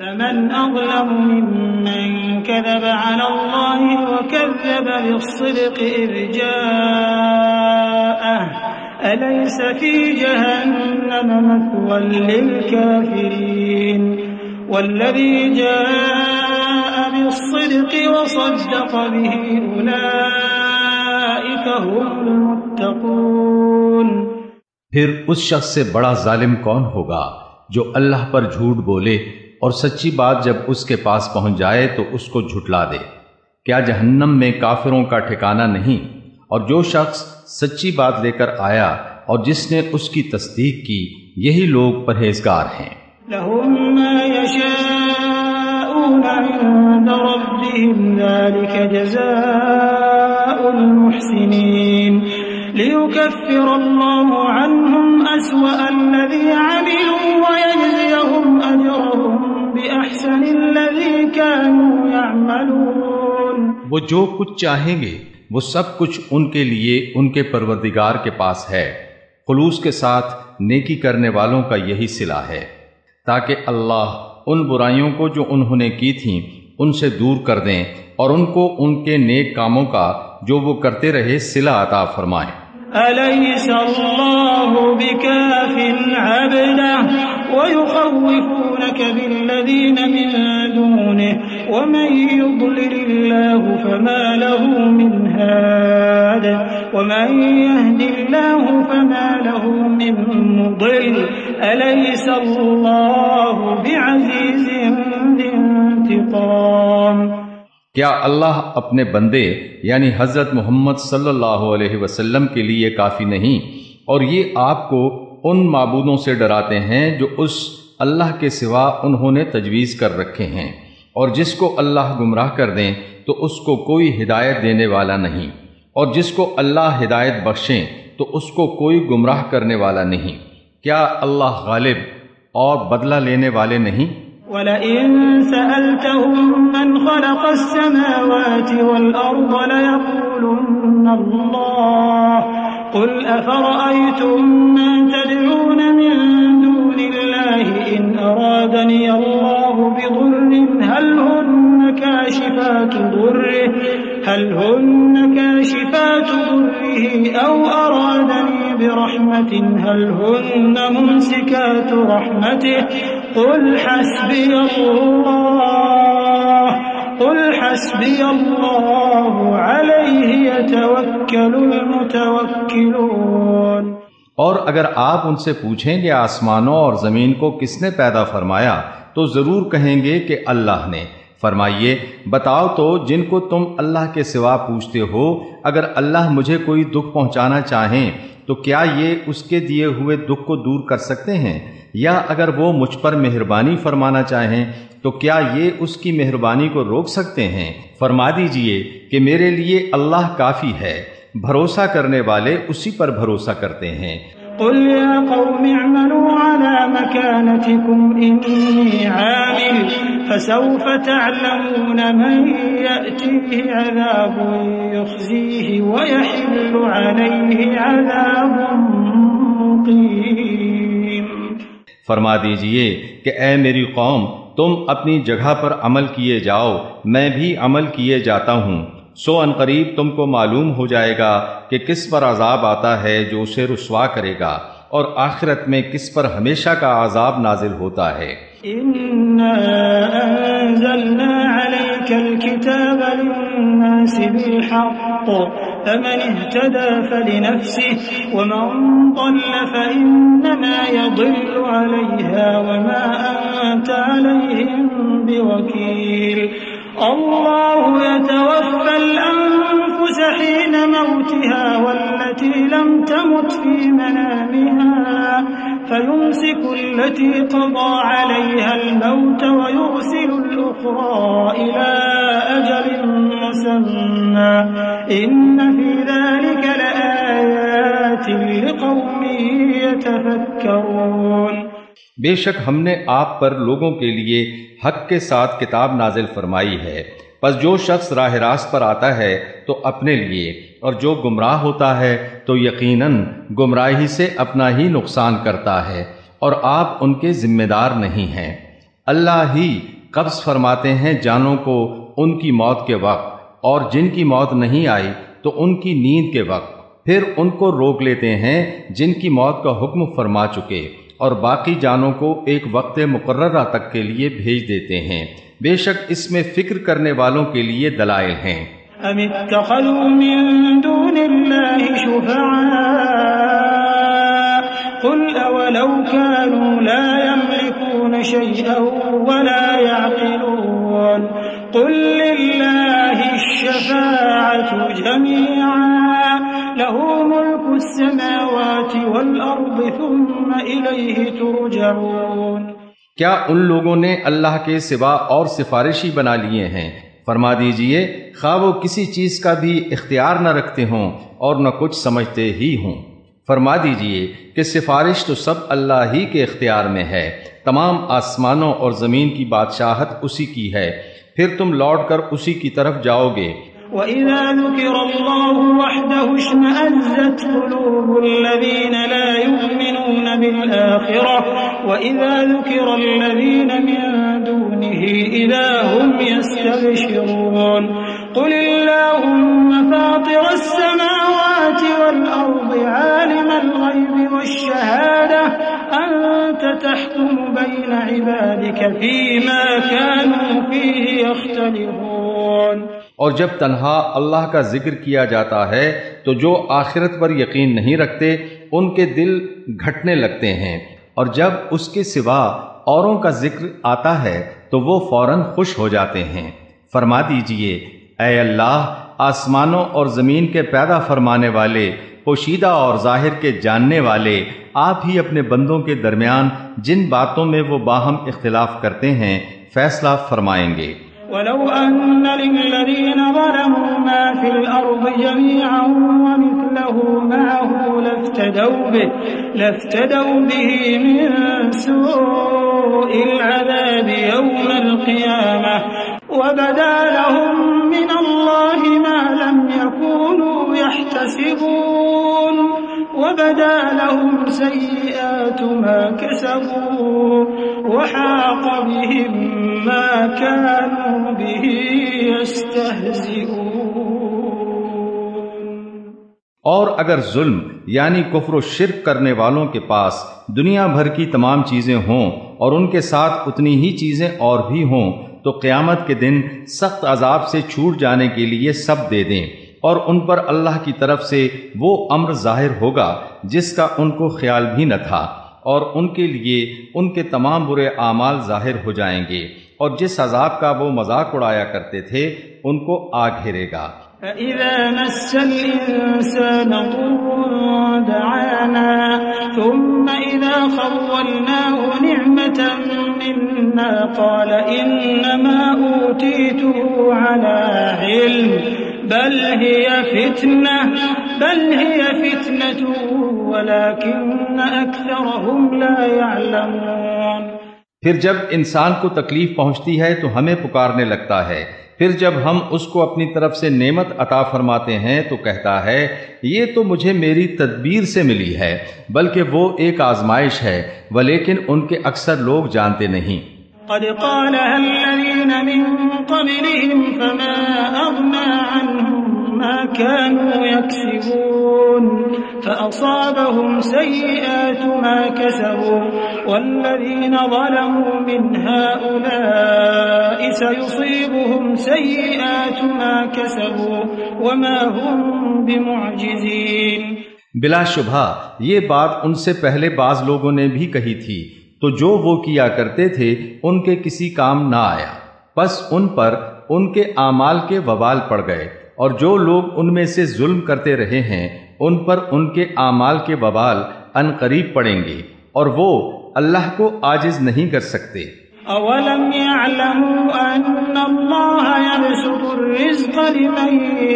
فمن أظلم ممن كذب على الله وكذب بالصدق إذ جاءه أليس في جهنم مثوى للكافرين والذي جاء بالصدق وصدق به أولئك هم المتقون۔ پھر اس شخص سے بڑا ظالم کون ہوگا جو اللہ پر جھوٹ بولے اور سچی بات جب اس کے پاس پہنچ جائے تو اس کو جھٹلا دے؟ کیا جہنم میں کافروں کا ٹھکانہ نہیں؟ اور جو شخص سچی بات لے کر آیا اور جس نے اس کی تصدیق کی، یہی لوگ پرہیزگار ہیں۔ لهم ما يشاءون عند ربهم ذلك جزاء المحسنين ليكفر الله عنهم أسوأ الذي عملوا ويجزيهم أجرهم بأحسن الذي كانوا يعملون۔ وہ جو کچھ چاہیں گے وہ سب کچھ ان کے لیے ان کے پروردگار کے پاس ہے۔ خلوص کے ساتھ نیکی کرنے والوں کا یہی صلہ ہے، تاکہ اللہ ان برائیوں کو جو انہوں نے کی تھیں ان سے دور کر دیں اور ان کو ان کے نیک کاموں کا جو وہ کرتے رہے صلہ عطا فرمائیں۔ أليس الله بكاف عبده ويخوفونك بالذين من دونه ومن يضلل الله فما له من هاد ومن يهد الله فما له من مضل أليس الله بعزيز ذي انتقام۔ کیا اللہ اپنے بندے یعنی حضرت محمد صلی اللہ علیہ وسلم کے لیے کافی نہیں، اور یہ آپ کو ان معبودوں سے ڈراتے ہیں جو اس اللہ کے سوا انہوں نے تجویز کر رکھے ہیں، اور جس کو اللہ گمراہ کر دیں تو اس کو کوئی ہدایت دینے والا نہیں، اور جس کو اللہ ہدایت بخشیں تو اس کو کوئی گمراہ کرنے والا نہیں۔ کیا اللہ غالب اور بدلہ لینے والے نہیں؟ وَلَئِن سَأَلْتَهُم مَّنْ خَلَقَ السَّمَاوَاتِ وَالْأَرْضَ لَيَقُولُنَّ اللَّهُ قُلْ أَفَرَأَيْتُم مَّا تَدْعُونَ مِن دُونِ اللَّهِ إِنْ أَرَادَنِيَ اللَّهُ بِضُرٍّ هَلْ هُنَّ كَاشِفَاتُ ضُرِّهِ أَوْ أَرَادَنِي بِرَحْمَةٍ هَلْ هُنَّ مُمْسِكَاتُ رَحْمَتِهِ قل حسبي الله عليه يتوكل المتوكلون۔ اور اگر آپ ان سے پوچھیں کہ آسمانوں اور زمین کو کس نے پیدا فرمایا تو ضرور کہیں گے کہ اللہ نے۔ فرمائیے بتاؤ تو جن کو تم اللہ کے سوا پوچھتے ہو، اگر اللہ مجھے کوئی دکھ پہنچانا چاہیں تو کیا یہ اس کے دیے ہوئے دکھ کو دور کر سکتے ہیں؟ یا اگر وہ مجھ پر مہربانی فرمانا چاہیں تو کیا یہ اس کی مہربانی کو روک سکتے ہیں؟ فرما دیجئے کہ میرے لیے اللہ کافی ہے، بھروسہ کرنے والے اسی پر بھروسہ کرتے ہیں۔ قل يا قوم اعملوا على مكانتكم إني عامل فسوف تعلمون من يأتيه عذاب يخزيه ويحل عليه عذاب مقيم۔ فرما دیجئے کہ اے میری قوم تم اپنی جگہ پر عمل کیے جاؤ، میں بھی عمل کیے جاتا ہوں، سو ان قریب تم کو معلوم ہو جائے گا کہ کس پر عذاب آتا ہے جو اسے رسوا کرے گا، اور آخرت میں کس پر ہمیشہ کا عذاب نازل ہوتا ہے۔ إنا أنزلنا عليك الكتاب للناس بالحق فمن اهتدى فلنفسه ومن ضل فإنما يضل عليها وما أنت عليهم بوكيل الله يتوفى الأنفس حين موتها والتي لم تمت في منامها فيمسك التي قضى عليها الموت ويرسل الأخرى إلى أجل مسمى إن في ذلك لآيات لقوم يتفكرون۔ بے شک ہم نے آپ پر لوگوں کے لیے حق کے ساتھ کتاب نازل فرمائی ہے، پس جو شخص راہ راست پر آتا ہے تو اپنے لیے، اور جو گمراہ ہوتا ہے تو یقیناً گمراہی سے اپنا ہی نقصان کرتا ہے، اور آپ ان کے ذمہ دار نہیں ہیں۔ اللہ ہی قبض فرماتے ہیں جانوں کو ان کی موت کے وقت، اور جن کی موت نہیں آئی تو ان کی نیند کے وقت، پھر ان کو روک لیتے ہیں جن کی موت کا حکم فرما چکے، اور باقی جانوں کو ایک وقت مقررہ تک کے لیے بھیج دیتے ہیں۔ بے شک اس میں فکر کرنے والوں کے لیے دلائل ہیں۔ ام اتخذوا من دون اللہ شفعاء قل اولو كانوا لا يملكون شيئا ولا يعقلون قل لله الشفاعة جميعا له ملك السماوات والأرض ثم إليه ترجعون۔ کیا ان لوگوں نے اللہ کے سوا اور سفارشی بنا لیے ہیں؟ فرما دیجئے خواہ وہ کسی چیز کا بھی اختیار نہ رکھتے ہوں اور نہ کچھ سمجھتے ہی ہوں۔ فرما دیجئے کہ سفارش تو سب اللہ ہی کے اختیار میں ہے، تمام آسمانوں اور زمین کی بادشاہت اسی کی ہے، پھر تم لوٹ کر اسی کی طرف جاؤ گے۔ وَإِذَا ذُكِرَ اللَّهُ وَحْدَهُ اشْمَأَزَّتْ قُلُوبُ الَّذِينَ لَا يُؤْمِنُونَ بِالْآخِرَةِ وَإِذَا ذُكِرَ الَّذِينَ مِن دُونِهِ إِذَا هُمْ يَسْتَبْشِرُونَ قُلِ اللَّهُمَّ فَاطِرَ السَّمَاوَاتِ وَالْأَرْضِ عَالِمَ الْغَيْبِ وَالشَّهَادَةِ أَنْتَ تَحْكُمُ بَيْنَ عِبَادِكَ فِيمَا كَانُوا فِيهِ يَخْتَلِفُونَ۔ اور جب تنہا اللہ کا ذکر کیا جاتا ہے تو جو آخرت پر یقین نہیں رکھتے ان کے دل گھٹنے لگتے ہیں، اور جب اس کے سوا اوروں کا ذکر آتا ہے تو وہ فوراً خوش ہو جاتے ہیں۔ فرما دیجئے اے اللہ، آسمانوں اور زمین کے پیدا فرمانے والے، پوشیدہ اور ظاہر کے جاننے والے، آپ ہی اپنے بندوں کے درمیان جن باتوں میں وہ باہم اختلاف کرتے ہیں فیصلہ فرمائیں گے۔ وَلَوْ أَنَّ لِلَّذِينَ ظَلَمُوا مَا فِي الْأَرْضِ جَمِيعًا وَمِثْلَهُ مَعَهُ لَافْتَدَوْا بِهِ مِن سُوءِ الْعَذَابِ يَوْمَ الْقِيَامَةِ وَبَدَا لَهُم مِّنَ اللَّهِ مَا لَمْ يَكُونُوا يَحْتَسِبُونَ وَبَدَا لَهُمْ سَيِّئَاتُ مَا كَسَبُوا وَحَاقَ بِهِم مَّا كَانُوا بِهِ يَسْتَهْزِئُونَ۔ اور اگر ظلم یعنی کفر و شرک کرنے والوں کے پاس دنیا بھر کی تمام چیزیں ہوں اور ان کے ساتھ اتنی ہی چیزیں اور بھی ہوں تو قیامت کے دن سخت عذاب سے چھوٹ جانے کے لیے سب دے دیں، اور ان پر اللہ کی طرف سے وہ امر ظاہر ہوگا جس کا ان کو خیال بھی نہ تھا، اور ان کے لیے ان کے تمام برے اعمال ظاہر ہو جائیں گے، اور جس عذاب کا وہ مذاق اڑایا کرتے تھے ان کو آ گھیرے گا۔ فَإِذَا مَسَّ الْإِنسَانَ ضُرٌّ دَعَانَا ثُمَّ إِذَا خَوَّلْنَاهُ نِعْمَةً مِنَّا قَالَ إِنَّمَا أُوتِيتُهُ عَلَى عِلْمٍ بَلْ هِيَ فِتْنَةٌ وَلَكِنَّ أَكْثَرَهُمْ لَا يَعْلَمُونَ۔ پھر جب انسان کو تکلیف پہنچتی ہے تو ہمیں پکارنے لگتا ہے، پھر جب ہم اس کو اپنی طرف سے نعمت عطا فرماتے ہیں تو کہتا ہے یہ تو مجھے میری تدبیر سے ملی ہے، بلکہ وہ ایک آزمائش ہے، ولیکن ان کے اکثر لوگ جانتے نہیں۔ قد قالها الذين من قبلهم فما أغنى عنهم ما كانوا يكسبون فأصابهم سيئات ما كسبوا والذين ظلموا من هؤلاء سيصيبهم سيئات ما كسبوا وما هم بمعجزين۔ بلا شبہ یہ بات ان سے پہلے بعض لوگوں نے بھی کہی تھی، تو جو وہ کیا کرتے تھے ان کے کسی کام نہ آیا، بس ان پر ان کے اعمال کے وبال پڑ گئے، اور جو لوگ ان میں سے ظلم کرتے رہے ہیں ان پر ان کے اعمال کے وبال ان قریب پڑیں گے، اور وہ اللہ کو عاجز نہیں کر سکتے۔ اولم يعلموا ان اللہ يبسط الرزق لمن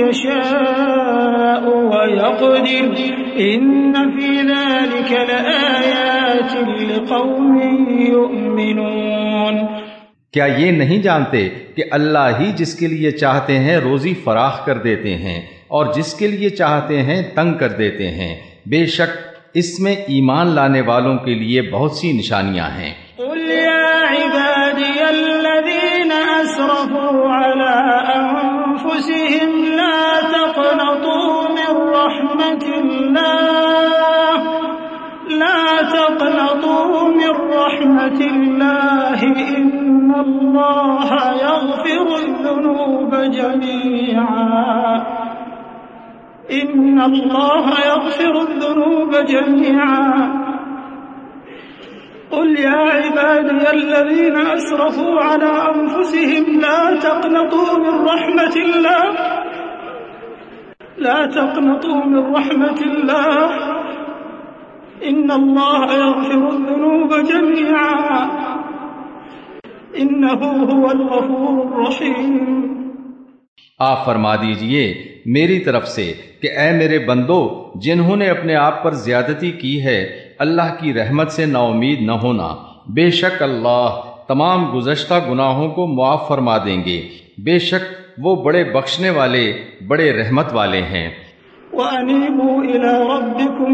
يشاء ويقدر ان في ذلك لآیات لقوم يؤمنون۔ کیا یہ نہیں جانتے کہ اللہ ہی جس کے لیے چاہتے ہیں روزی فراخ کر دیتے ہیں اور جس کے لیے چاہتے ہیں تنگ کر دیتے ہیں؟ بے شک اس میں ایمان لانے والوں کے لیے بہت سی نشانیاں ہیں۔ قل یا عبادی الله لا تقنطوا من رحمة الله إن الله يغفر الذنوب جميعا قل يا عبادي الذين أسرفوا على أنفسهم لا تقنطوا من رحمة الله إن الله يغفر الذنوب جميعا إنه هو الغفور الرحيم۔ آپ فرما دیجئے میری طرف سے کہ اے میرے بندو، جنہوں نے اپنے آپ پر زیادتی کی ہے، اللہ کی رحمت سے نا امید نہ ہونا، بے شک اللہ تمام گزشتہ گناہوں کو معاف فرما دیں گے، بے شک وہ بڑے بخشنے والے، بڑے رحمت والے ہیں۔ وَأَنِيبُوا إِلَى رَبِّكُمْ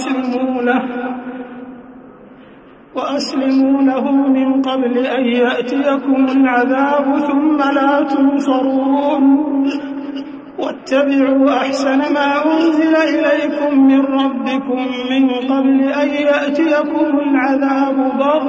وَأَسْلِمُوا لَهُ مِنْ قَبْلِ أَنْ يَأْتِيَكُمُ الْعَذَابُ ثُمَّ لَا تُنصَرُونَ وَاتَّبِعُوا أَحْسَنَ مَا أُنزِلَ إِلَيْكُمْ مِنْ رَبِّكُمْ مِنْ قَبْلِ أَنْ يَأْتِيَكُمُ الْعَذَابُ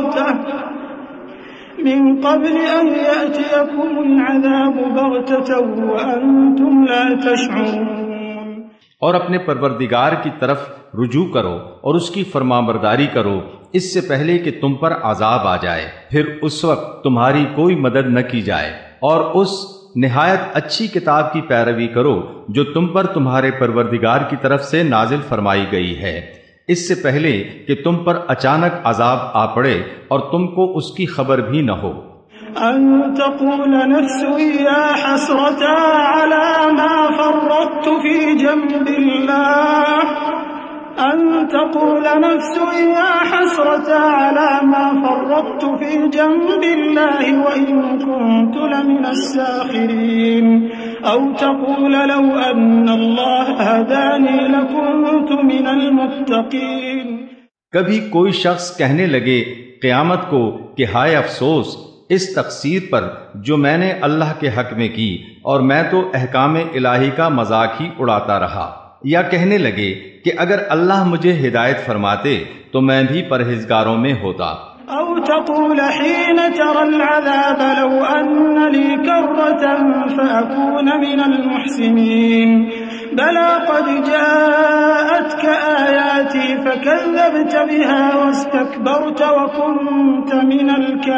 بَغْتَةً وَأَنْتُمْ لَا تَشْعُرُونَ۔ اور اپنے پروردگار کی طرف رجوع کرو اور اس کی فرمانبرداری کرو اس سے پہلے کہ تم پر عذاب آ جائے، پھر اس وقت تمہاری کوئی مدد نہ کی جائے، اور اس نہایت اچھی کتاب کی پیروی کرو جو تم پر تمہارے پروردگار کی طرف سے نازل فرمائی گئی ہے، اس سے پہلے کہ تم پر اچانک عذاب آ پڑے اور تم کو اس کی خبر بھی نہ ہو۔ أن تقول نفس يا حسرة على ما فرطت في جنب الله أن تقول نفس يا حسرة على ما فرطت في جنب الله وإن كنت لمن الساخرين أو تقول لو أن الله هداني لكنت من المتقين۔ کبھی کوئی شخص کہنے لگے قیامت کو کہ ہائے افسوس اس تقصیر پر جو میں نے اللہ کے حق میں کی، اور میں تو احکام الہی کا مذاق ہی اڑاتا رہا، یا کہنے لگے کہ اگر اللہ مجھے ہدایت فرماتے تو میں بھی پرہیزگاروں میں ہوتا۔ او تقول حين ترى العذاب لو ان لي كرة فأكون من المحسنين بلى قد جاءتك آياتي فكذبت بها واستكبرت وكنت من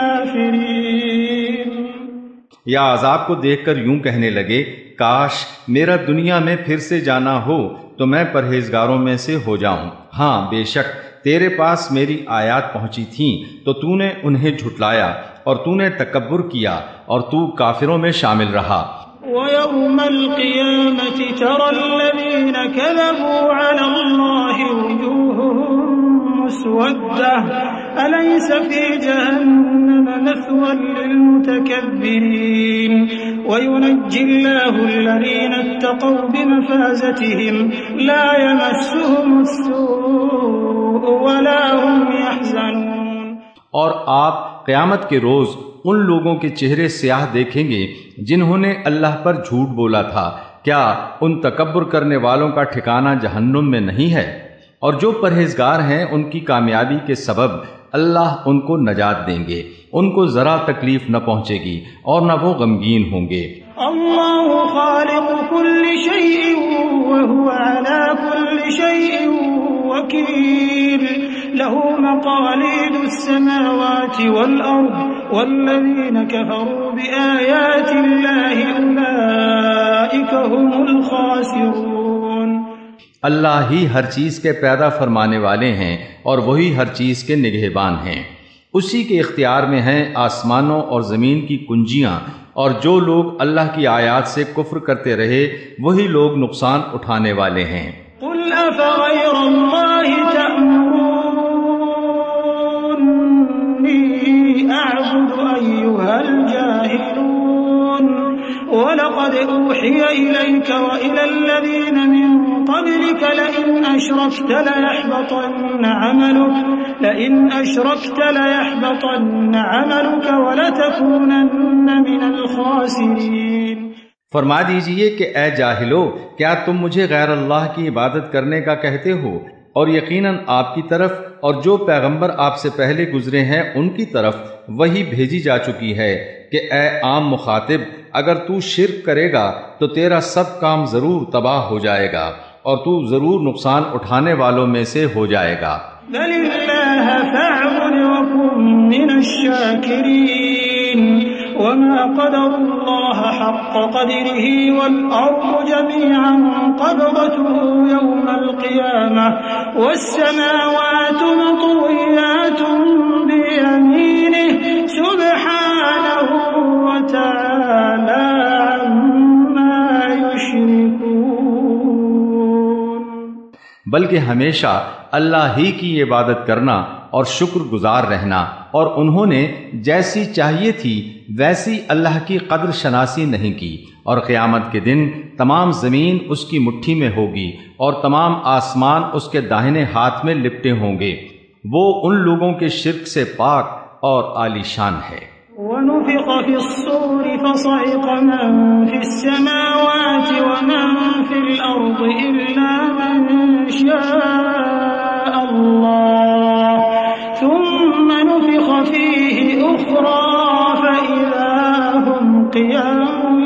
الكافرين۔ یا عذاب کو دیکھ کر یوں کہنے لگے کاش میرا دنیا میں پھر سے جانا ہو تو میں پرہیزگاروں میں سے ہو جاؤں۔ ہاں بے شک تیرے پاس میری آیات پہنچی تھیں تو تو نے انہیں جھٹلایا اور تو نے تکبر کیا اور تو کافروں میں شامل رہا۔ وَيَوْمَ الْقِيَامَةِ تَرَى الَّذِينَ كَذَبُوا عَلَى اللَّهِ وُجُوهُهُمْ مُسْوَدَّةٌ أَلَيْسَ فِي جَهَنَّمَ مَثْوًى لِلْمُتَكَبِّرِينَ وَيُنَجِّي اللَّهُ الَّذِينَ اتَّقَوْا بِمَفَازَتِهِمْ لَا يَمَسُّهُمُ السُّوءُ وَلَا هُمْ يَحْزَنُونَ۔ اور آپ قیامت کے روز ان لوگوں کے چہرے سیاہ دیکھیں گے جنہوں نے اللہ پر جھوٹ بولا تھا، کیا ان تکبر کرنے والوں کا ٹھکانہ جہنم میں نہیں ہے؟ اور جو پرہیزگار ہیں ان کی کامیابی کے سبب اللہ ان کو نجات دیں گے، ان کو ذرا تکلیف نہ پہنچے گی اور نہ وہ غمگین ہوں گے۔ اللہ خالق كل شيء وهو على كل شيء وكيل له مقاليد السماوات والأرض والذين كفروا بآيات الله أولئك هم الخاسرون۔ اللہ ہی ہر چیز کے پیدا فرمانے والے ہیں اور وہی ہر چیز کے نگہبان ہیں، اسی کے اختیار میں ہیں آسمانوں اور زمین کی کنجیاں، اور جو لوگ اللہ کی آیات سے کفر کرتے رہے وہی لوگ نقصان اٹھانے والے ہیں۔ قل أفغير الله تأمروني أعبد أيها الجاهلون ولقد أوحي إليك وإلى الذين من قبلك لئن أشركت ليحبطن عملك ولتكونن من الخاسرين۔ فرما دیجئے کہ اے جاہلو، کیا تم مجھے غیر اللہ کی عبادت کرنے کا کہتے ہو؟ اور یقیناً آپ کی طرف اور جو پیغمبر آپ سے پہلے گزرے ہیں ان کی طرف وہی بھیجی جا چکی ہے کہ اے عام مخاطب، اگر تو شرک کرے گا تو تیرا سب کام ضرور تباہ ہو جائے گا اور تو ضرور نقصان اٹھانے والوں میں سے ہو جائے گا۔ بل اللہ فاعبد وکن من الشاکرین وما قدر اللہ حق قدره والارض جميعا قبضته يوم القیامة والسماوات مطویات بیمینه سبحانه وتعالى عما يشركون۔ بلکہ ہمیشہ اللہ ہی کی عبادت کرنا اور شکر گزار رہنا، اور انہوں نے جیسی چاہیے تھی ویسی اللہ کی قدر شناسی نہیں کی، اور قیامت کے دن تمام زمین اس کی مٹھی میں ہوگی اور تمام آسمان اس کے داہنے ہاتھ میں لپٹے ہوں گے، وہ ان لوگوں کے شرک سے پاک اور عالی شان ہے۔ وَنُفِخَ فِي الصُّورِ فَصَعِقَ مَن فِي السَّمَاوَاتِ وَمَن فِي الْأَرْضِ إِلَّا مَن شَاءَ اللَّهُ ثُمَّ نُفِخَ فِيهِ أُخْرَىٰ فَإِذَا هُمْ قِيَامٌ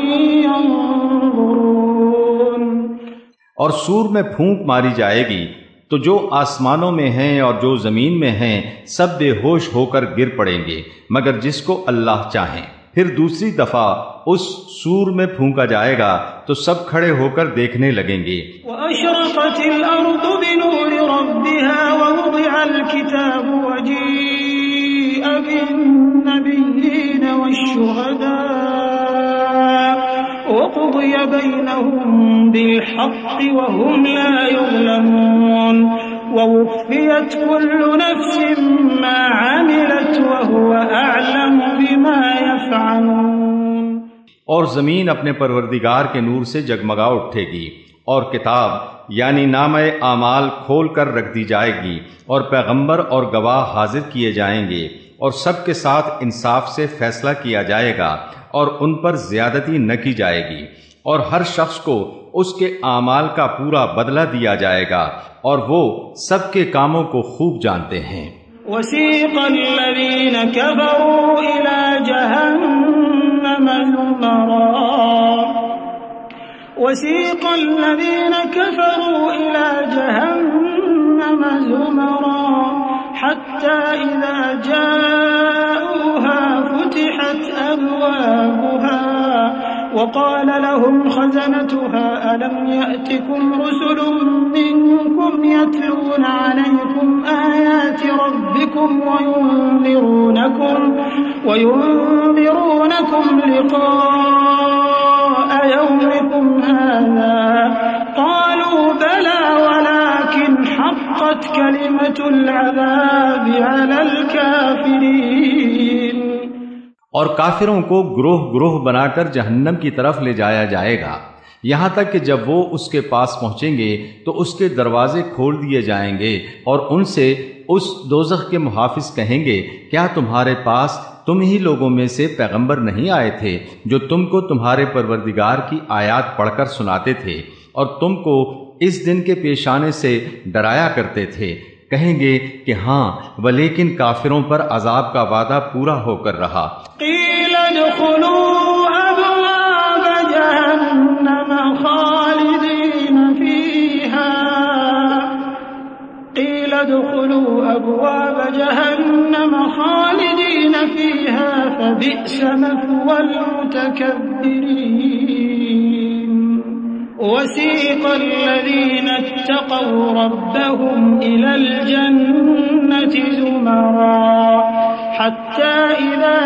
يَنظُرُونَ۔ اور سور میں پھونک ماری جائے گی تو جو آسمانوں میں ہیں اور جو زمین میں ہیں سب بے ہوش ہو کر گر پڑیں گے مگر جس کو اللہ چاہیں۔ پھر دوسری دفعہ اس سور میں پھونکا جائے گا تو سب کھڑے ہو کر دیکھنے لگیں گے۔ وَأَشْرَقَتِ الْأَرْضُ بِنُورِ رَبِّهَا وَوُضِعَ الْكِتَابُ وَجِيءَ بِالنَّبِيِّينَ وَالشُّهَدَاءِ وَقُضِيَ بَيْنَهُم بِالْحَقِّ وَهُمْ لَا يُظْلَمُونَ وَوُفِّيَتْ كُلُّ نَفْسٍ مَّا عَمِلَتْ وَهُوَ أَعْلَمُ بِمَا يَفْعَلُونَ۔ اور زمین اپنے پروردگار کے نور سے جگمگا اٹھے گی اور کتاب یعنی نامہ اعمال کھول کر رکھ دی جائے گی اور پیغمبر اور گواہ حاضر کیے جائیں گے اور سب کے ساتھ انصاف سے فیصلہ کیا جائے گا اور ان پر زیادتی نہ کی جائے گی، اور ہر شخص کو اس کے اعمال کا پورا بدلہ دیا جائے گا، اور وہ سب کے کاموں کو خوب جانتے ہیں۔ وَسِيقَ الَّذِينَ كَفَرُوا إِلَى جَهَنَّمَ زُمَرًا حَتَّى إِذَا جَاءُوهَا فُتِحَتْ أَبْوَابُهَا وقال لهم خزنتها ألم يأتكم رسل منكم يتلون عليكم آيات ربكم وينذرونكم لقاء يومكم هذا قالوا بلى ولكن حقت كلمة العذاب على الكافرين۔ اور کافروں کو گروہ گروہ بنا کر جہنم کی طرف لے جایا جائے گا، یہاں تک کہ جب وہ اس کے پاس پہنچیں گے تو اس کے دروازے کھول دیے جائیں گے اور ان سے اس دوزخ کے محافظ کہیں گے، کیا تمہارے پاس تم ہی لوگوں میں سے پیغمبر نہیں آئے تھے جو تم کو تمہارے پروردگار کی آیات پڑھ کر سناتے تھے اور تم کو اس دن کے پیش آنے سے ڈرایا کرتے تھے؟ کہیں گے کہ ہاں، ولیکن کافروں پر عذاب کا وعدہ پورا ہو کر رہا۔ قیل ادخلوا ابواب جہنم خالدین فیہا قیل ادخلوا ابواب جہنم خالدین فیہا فبئس مثوى المتکبرین۔ وسيق الذين اتقوا ربهم إلى الجنة زمرا حتى إذا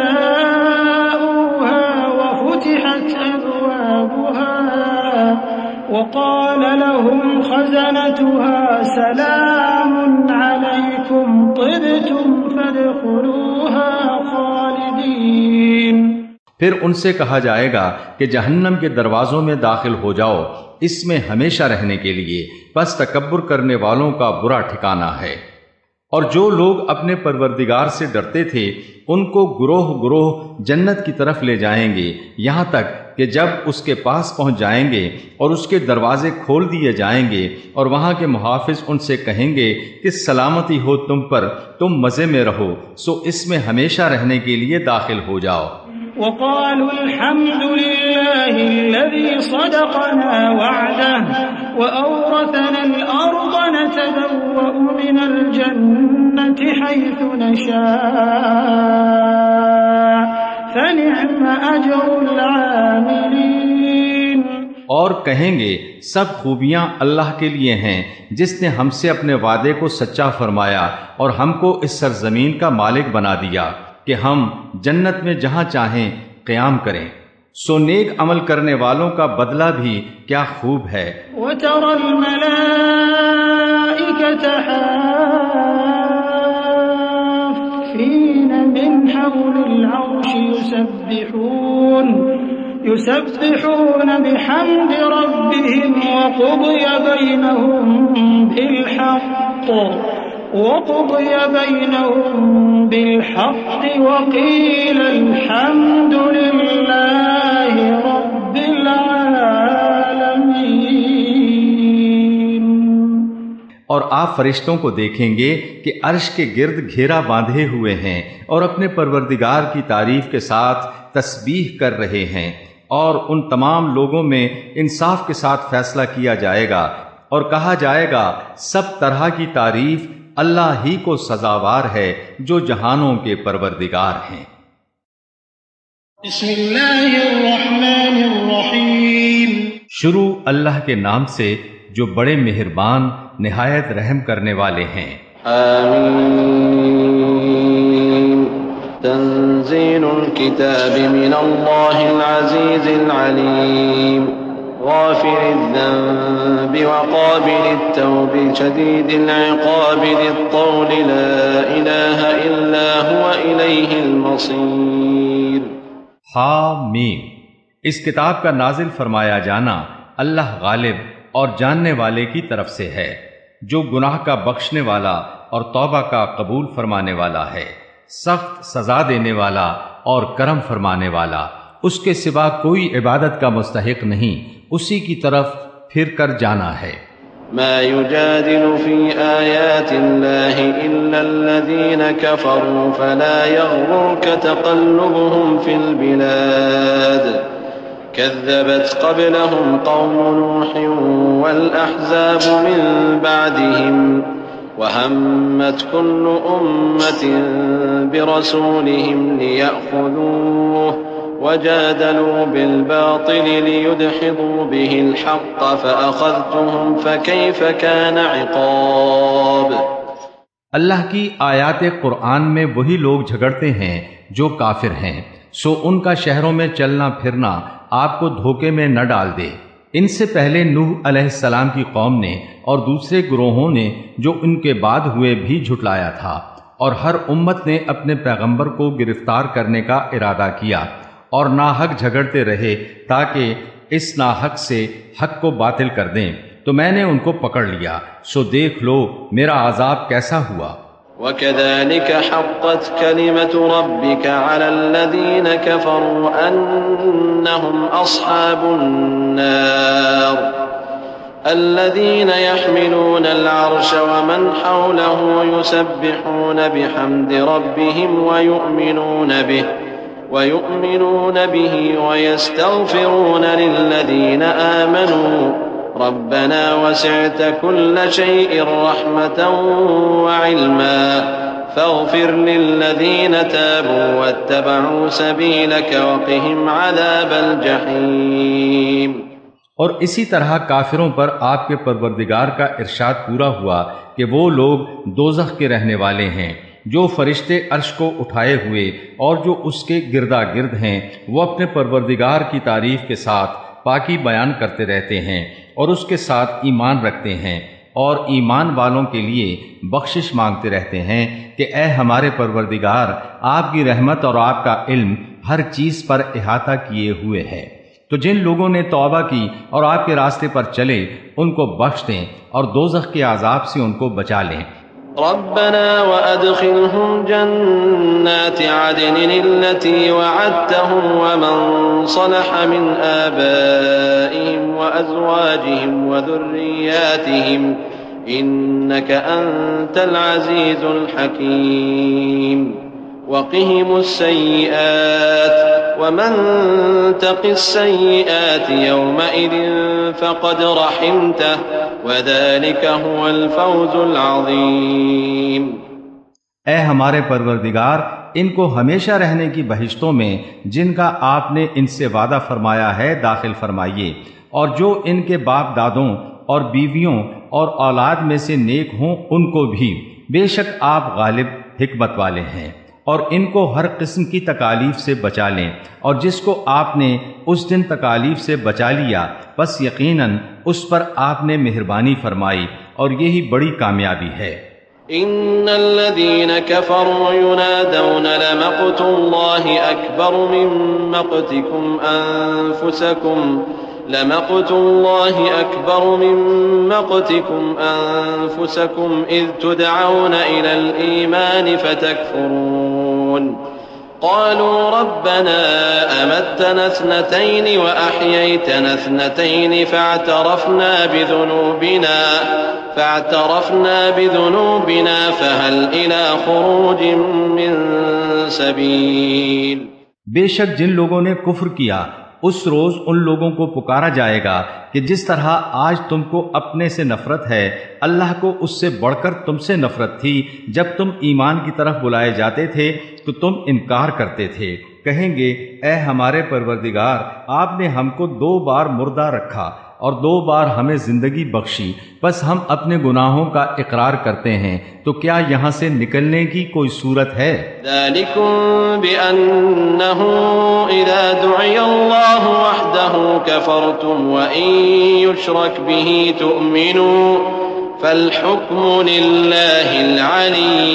جاءوها وفتحت أبوابها وقال لهم خزنتها سلام عليكم طبتم فادخلوها خالدين۔ پھر ان سے کہا جائے گا کہ جہنم کے دروازوں میں داخل ہو جاؤ، اس میں ہمیشہ رہنے کے لیے، بس تکبر کرنے والوں کا برا ٹھکانہ ہے۔ اور جو لوگ اپنے پروردگار سے ڈرتے تھے ان کو گروہ گروہ جنت کی طرف لے جائیں گے، یہاں تک کہ جب اس کے پاس پہنچ جائیں گے اور اس کے دروازے کھول دیے جائیں گے اور وہاں کے محافظ ان سے کہیں گے کہ سلامتی ہو تم پر، تم مزے میں رہو، سو اس میں ہمیشہ رہنے کے لیے داخل ہو جاؤ۔ وقالوا الحمد لله الذي صدقنا وعده وأورثنا الأرض نتبوأ من الجنة حيث نشاء فنعم أجر العاملين۔ اور کہیں گے سب خوبیاں اللہ کے لیے ہیں جس نے ہم سے اپنے وعدے کو سچا فرمایا اور ہم کو اس سرزمین کا مالک بنا دیا کہ ہم جنت میں جہاں چاہیں قیام کریں، سو نیک عمل کرنے والوں کا بدلہ بھی کیا خوب ہے۔ وَتَرَى الْمَلَائِكَةَ حَافِّينَ مِنْ حَوْلِ الْعَرْشِ يُسَبِّحُونَ بِحَمْدِ رَبِّهِمْ وَقُضِيَ بَيْنَهُم بِالْحَقِّ وَقِيلَ الْحَمْدُ لِلَّهِ رَبِّ الْعَالَمِينَ۔ اور آپ فرشتوں کو دیکھیں گے کہ عرش کے گرد گھیرا باندھے ہوئے ہیں اور اپنے پروردگار کی تعریف کے ساتھ تسبیح کر رہے ہیں، اور ان تمام لوگوں میں انصاف کے ساتھ فیصلہ کیا جائے گا اور کہا جائے گا سب طرح کی تعریف اللہ ہی کو سزاوار ہے جو جہانوں کے پروردگار ہیں۔ بسم اللہ الرحمن الرحیم۔ شروع اللہ کے نام سے جو بڑے مہربان نہایت رحم کرنے والے ہیں۔ آمین۔ تنزیل الکتاب من اللہ العزیز العلیم غافر الذنب وقابل التوب شدید العقاب ذی الطول لا الہ الا هو الیہ المصیر۔ حامیم۔ اس کتاب کا نازل فرمایا جانا اللہ غالب اور جاننے والے کی طرف سے ہے، جو گناہ کا بخشنے والا اور توبہ کا قبول فرمانے والا ہے، سخت سزا دینے والا اور کرم فرمانے والا، اس کے سوا کوئی عبادت کا مستحق نہیں، اسی کی طرف پھر کر جانا ہے۔ ما يجادل في آيات الله إلا الذين كفروا فلا يغررك تقلبهم في البلاد كذبت قبلهم قوم نوح والأحزاب من بعدهم وهمت كل أمة برسولهم ليأخذوه وجادلوا بالباطل ليدحضوا به الحق فأخذتهم فكيف كان عقاب۔ اللہ کی آیات قرآن میں وہی لوگ جھگڑتے ہیں جو کافر ہیں، سو ان کا شہروں میں چلنا پھرنا آپ کو دھوکے میں نہ ڈال دے۔ ان سے پہلے نوح علیہ السلام کی قوم نے اور دوسرے گروہوں نے جو ان کے بعد ہوئے بھی جھٹلایا تھا، اور ہر امت نے اپنے پیغمبر کو گرفتار کرنے کا ارادہ کیا اور ناحق جھگڑتے رہے تاکہ اس ناحق سے حق کو باطل کر دیں، تو میں نے ان کو پکڑ لیا، سو دیکھ لو میرا عذاب کیسا ہوا۔ وَكَذَلِكَ حَقَّتْ كَلِمَةُ رَبِّكَ عَلَى الَّذِينَ كَفَرُوا أَنَّهُمْ أَصْحَابُ النَّارِ الَّذِينَ يَحْمِلُونَ الْعَرْشَ وَمَنْ حَوْلَهُ يُسَبِّحُونَ بِحَمْدِ رَبِّهِمْ وَيُؤْمِنُونَ بِهِ وَيَسْتَغْفِرُونَ لِلَّذِينَ آمَنُوا رَبَّنَا وَسِعْتَ كُلَّ شَيْءٍ رَحْمَةً وَعِلْمًا فَاغْفِرْ لِلَّذِينَ تَابُوا وَاتَّبَعُوا سَبِيلَكَ وَقِهِمْ عَذَابَ الْجَحِيمِ۔ اور اسی طرح کافروں پر آپ کے پروردگار کا ارشاد پورا ہوا کہ وہ لوگ دوزخ کے رہنے والے ہیں، جو فرشتے عرش کو اٹھائے ہوئے اور جو اس کے گردا گرد ہیں، وہ اپنے پروردگار کی تعریف کے ساتھ پاکی بیان کرتے رہتے ہیں اور اس کے ساتھ ایمان رکھتے ہیں، اور ایمان والوں کے لیے بخشش مانگتے رہتے ہیں کہ اے ہمارے پروردگار، آپ کی رحمت اور آپ کا علم ہر چیز پر احاطہ کیے ہوئے ہے، تو جن لوگوں نے توبہ کی اور آپ کے راستے پر چلے ان کو بخش دیں اور دوزخ کے عذاب سے ان کو بچا لیں۔ ربنا وأدخلهم جنات عدن التي وعدتهم ومن صلح من آبائهم وأزواجهم وذرياتهم إنك أنت العزيز الحكيم وقهم السيئات ومن تق السيئات يومئذ فقد رحمته وذلك هو الفوز العظيم۔ اے ہمارے پروردگار، ان کو ہمیشہ رہنے کی بہشتوں میں جن کا آپ نے ان سے وعدہ فرمایا ہے داخل فرمائیے، اور جو ان کے باپ دادوں اور بیویوں اور اولاد میں سے نیک ہوں ان کو بھی، بے شک آپ غالب حکمت والے ہیں، اور ان کو ہر قسم کی تکالیف سے بچا لیں، اور جس کو آپ نے اس دن تکالیف سے بچا لیا بس یقیناً اس پر آپ نے مہربانی فرمائی، اور یہی بڑی کامیابی ہے۔ ان الذين كفروا ينادون لمقت الله اكبر من مقتكم انفسكم اذ تدعون الى الايمان فتكفرون قالوا ربنا امتنا اثنتين واحييتنا اثنتين فاعترفنا بذنوبنا فهل الى خروج من سبيل۔ بے شک جن لوگوں نے کفر کیا اس روز ان لوگوں کو پکارا جائے گا کہ جس طرح آج تم کو اپنے سے نفرت ہے، اللہ کو اس سے بڑھ کر تم سے نفرت تھی جب تم ایمان کی طرف بلائے جاتے تھے تو تم انکار کرتے تھے۔ کہیں گے اے ہمارے پروردگار، آپ نے ہم کو 2 بار مردہ رکھا اور 2 بار ہمیں زندگی بخشی، بس ہم اپنے گناہوں کا اقرار کرتے ہیں، تو کیا یہاں سے نکلنے کی کوئی صورت ہے؟ ذالکم بأنه اذا دعی اللہ وحدہ کفرتم وإن یشرک به تؤمنوا فالحکم للہ العلی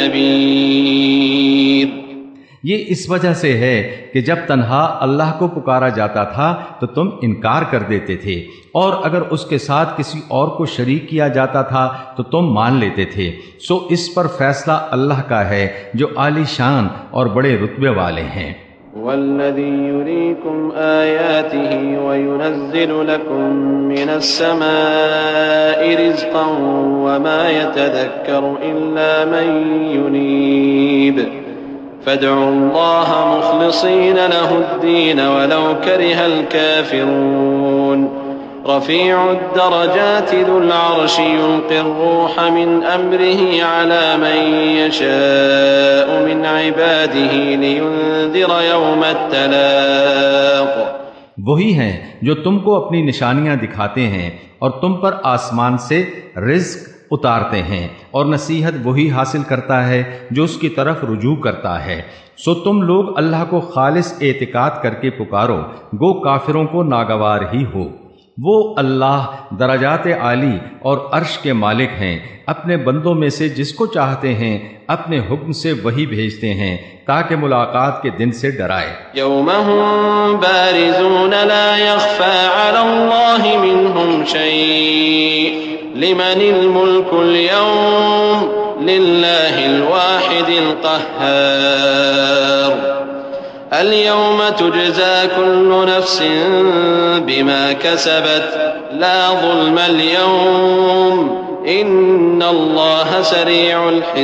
الکبیر۔ یہ اس وجہ سے ہے کہ جب تنہا اللہ کو پکارا جاتا تھا تو تم انکار کر دیتے تھے، اور اگر اس کے ساتھ کسی اور کو شریک کیا جاتا تھا تو تم مان لیتے تھے، سو اس پر فیصلہ اللہ کا ہے جو عالی شان اور بڑے رتبے والے ہیں۔ والذی یریکم آیاتہ وینزل لکم من السماء رزقا وما یتذکر الا من ینیب فادعوا الله مخلصين له الدين ولو كره الكافرون رفيع الدرجات ذو العرش يلقي الروح من أمره على من يشاء من عباده لينذر يوم التلاق۔ وہی ہیں جو تم کو اپنی نشانیاں دکھاتے ہیں اور تم پر آسمان سے رزق اتارتے ہیں، اور نصیحت وہی حاصل کرتا ہے جو اس کی طرف رجوع کرتا ہے، سو تم لوگ اللہ کو خالص اعتقاد کر کے پکارو، گو کافروں کو ناگوار ہی ہو۔ وہ اللہ درجات عالی اور عرش کے مالک ہیں، اپنے بندوں میں سے جس کو چاہتے ہیں اپنے حکم سے وہی بھیجتے ہیں تاکہ ملاقات کے دن سے ڈرائے۔ یوم ہم بارزون لا یخفى علی اللہ منہم شیء لمن الملک اليوم للہ الواحد القہار اليوم تجزى كل نفس بما كسبت لا ظلم اليوم ان اللہ سریع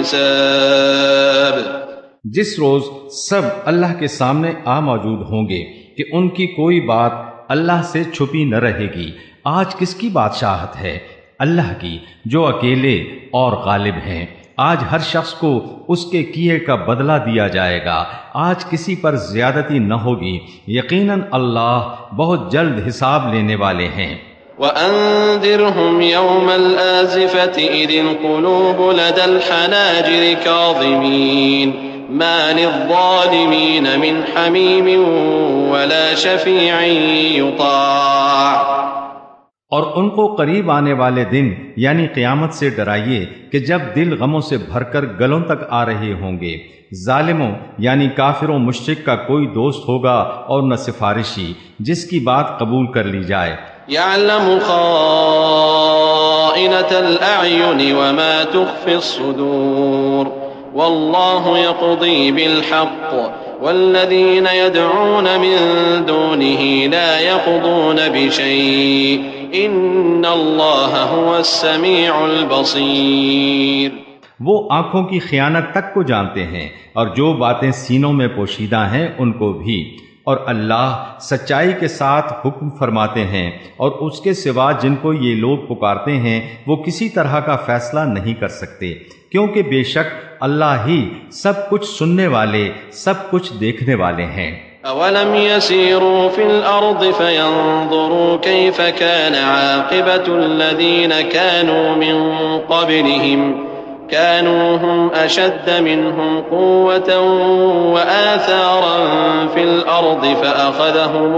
الحساب۔ جس روز سب اللہ کے سامنے آ موجود ہوں گے کہ ان کی کوئی بات اللہ سے چھپی نہ رہے گی۔ آج کس کی بادشاہت ہے؟ اللہ کی، جو اکیلے اور غالب ہیں۔ آج ہر شخص کو اس کے کیے کا بدلہ دیا جائے گا۔ آج کسی پر زیادتی نہ ہوگی، یقیناً اللہ بہت جلد حساب لینے والے ہیں۔ وَأَنذِرْهُمْ يَوْمَ الْآزِفَةِ إِذِ الْقُلُوبُ لَدَى الْحَنَاجِرِ كَاظِمِينَ مَا لِلظَّالِمِينَ مِنْ حَمِيمٍ وَلَا شَفِيعٍ يُطَاعُ۔ اور ان کو قریب آنے والے دن یعنی قیامت سے ڈرائیے کہ جب دل غموں سے بھر کر گلوں تک آ رہے ہوں گے۔ ظالموں یعنی کافروں مشرک کا کوئی دوست ہوگا اور نہ سفارشی جس کی بات قبول کر لی جائے۔ يعلم خائنة خائنة الأعين وما تخفي الصدور والله يقضي بالحق والذين يدعون من دونه لا يقضون بشيء إن الله هو السميع البصير. وہ آنکھوں کی خیانت تک کو جانتے ہیں اور جو باتیں سینوں میں پوشیدہ ہیں ان کو بھی، اور اللہ سچائی کے ساتھ حکم فرماتے ہیں، اور اس کے سوا جن کو یہ لوگ پکارتے ہیں وہ کسی طرح کا فیصلہ نہیں کر سکتے، کیونکہ بے شک اللہ ہی سب کچھ سننے والے، سب کچھ دیکھنے والے ہیں. أولم يسيروا في الأرض فينظروا كيف كان عاقبة الذين كانوا من قبلهم كانوا هم أشد منهم قوة وآثارا في الأرض فأخذهم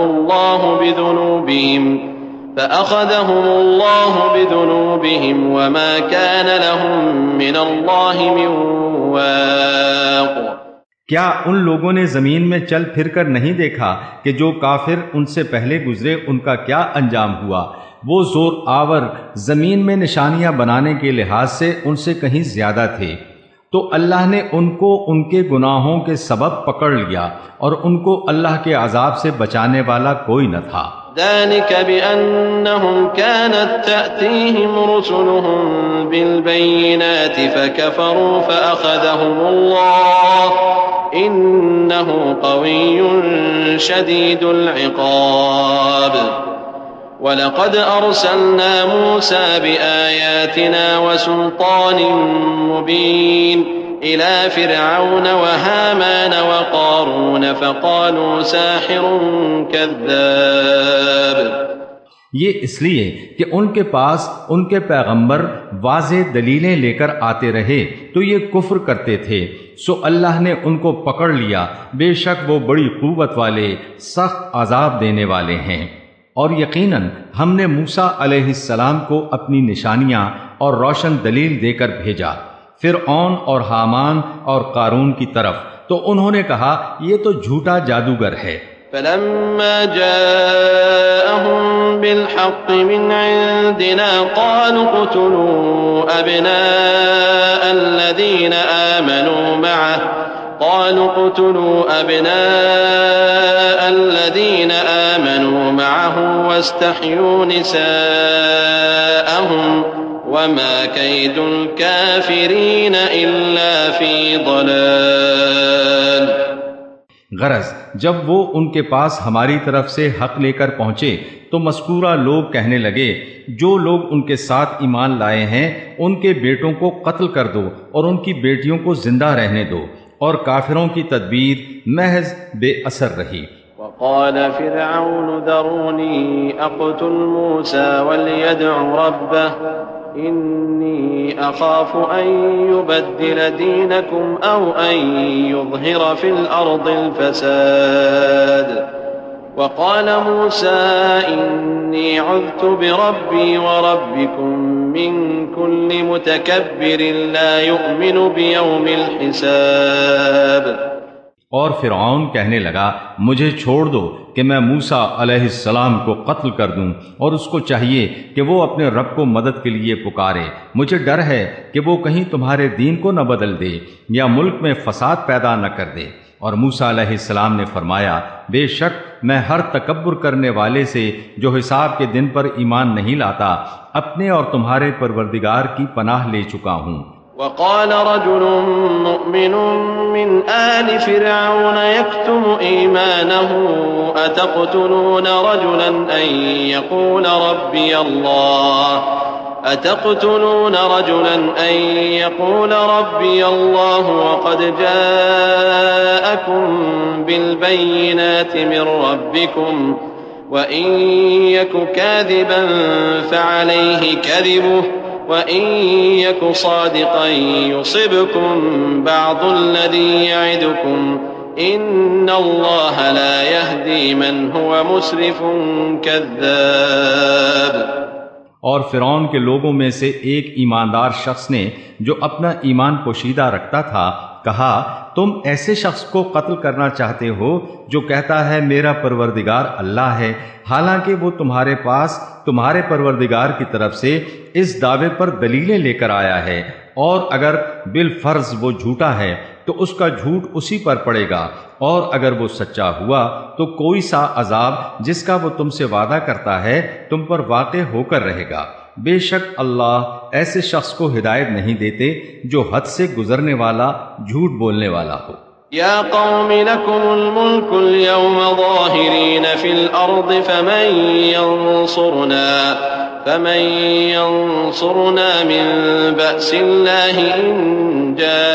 الله بذنوبهم وما كان لهم من الله من واق. کیا ان لوگوں نے زمین میں چل پھر کر نہیں دیکھا کہ جو کافر ان سے پہلے گزرے ان کا کیا انجام ہوا؟ وہ زور آور زمین میں نشانیاں بنانے کے لحاظ سے ان سے کہیں زیادہ تھے، تو اللہ نے ان کو ان کے گناہوں کے سبب پکڑ لیا اور ان کو اللہ کے عذاب سے بچانے والا کوئی نہ تھا. ذلك بأنهم كانت تأتيهم رسلهم بالبينات فكفروا فأخذهم الله إنه قوي شديد العقاب. وَلَقَدْ أَرْسَلْنَا مُوسَى بِآيَاتِنَا وَسُلْطَانٍ مُبِينٍ إِلَى فِرْعَوْنَ وَهَامَانَ وَقَارُونَ فَقَالُوا سَاحِرٌ كَذَّابٌ. یہ اس لیے کہ ان کے پاس ان کے پیغمبر واضح دلیلیں لے کر آتے رہے تو یہ کفر کرتے تھے، سو اللہ نے ان کو پکڑ لیا، بے شک وہ بڑی قوت والے، سخت عذاب دینے والے ہیں. اور یقیناً ہم نے موسیٰ علیہ السلام کو اپنی نشانیاں اور روشن دلیل دے کر بھیجا فرعون اور حامان اور قارون کی طرف، تو انہوں نے کہا یہ تو جھوٹا جادوگر ہے. فلما جاءهم بالحق من عندنا قالوا اقتلوا أبناء الذين آمنوا معه واستحيوا نساءهم وما كيد الكافرين إلا في ضلال. غرض جب وہ ان کے پاس ہماری طرف سے حق لے کر پہنچے تو مذکورہ لوگ کہنے لگے جو لوگ ان کے ساتھ ایمان لائے ہیں ان کے بیٹوں کو قتل کر دو اور ان کی بیٹیوں کو زندہ رہنے دو، اور کافروں کی تدبیر محض بے اثر رہی. وقال فرعون ذروني أقتل موسى وليدع ربه إني أخاف أن يبدل دينكم أو أن يظهر في الأرض الفساد. وقال موسى إني عذت بربي وربكم من كل متكبر لا يؤمن بيوم الحساب. اور فرعون کہنے لگا مجھے چھوڑ دو کہ میں موسیٰ علیہ السلام کو قتل کر دوں، اور اس کو چاہیے کہ وہ اپنے رب کو مدد کے لیے پکارے. مجھے ڈر ہے کہ وہ کہیں تمہارے دین کو نہ بدل دے یا ملک میں فساد پیدا نہ کر دے. اور موسیٰ علیہ السلام نے فرمایا بے شک میں ہر تکبر کرنے والے سے جو حساب کے دن پر ایمان نہیں لاتا اپنے اور تمہارے پروردگار کی پناہ لے چکا ہوں. وقال رجل مؤمن من آل فرعون يكتم إيمانه أتقتلون رجلا أن يقول ربي الله وقد جاءكم بالبينات من ربكم وإن يك كاذبا فعليه كذبه وَإِن يَكُ صَادِقًا يُصِبْكُم بَعْضُ الَّذِي يَعِدُكُمْ إِنَّ اللَّهَ لَا يَهْدِي مَنْ هُوَ مُسْرِفٌ كَذَّابٌ. اور فرعون کے لوگوں میں سے ایک ایماندار شخص نے جو اپنا ایمان پوشیدہ رکھتا تھا کہا تم ایسے شخص کو قتل کرنا چاہتے ہو جو کہتا ہے میرا پروردگار اللہ ہے، حالانکہ وہ تمہارے پاس تمہارے پروردگار کی طرف سے اس دعوے پر دلیلیں لے کر آیا ہے، اور اگر بالفرض وہ جھوٹا ہے تو اس کا جھوٹ اسی پر پڑے گا، اور اگر وہ سچا ہوا تو کوئی سا عذاب جس کا وہ تم سے وعدہ کرتا ہے تم پر واقع ہو کر رہے گا۔ بے شک اللہ ایسے شخص کو ہدایت نہیں دیتے جو حد سے گزرنے والا، جھوٹ بولنے والا ہو۔ یا قوم لکم الملک اليوم ظاہرین فی الارض فمن ينصرنا من بأس اللہ ان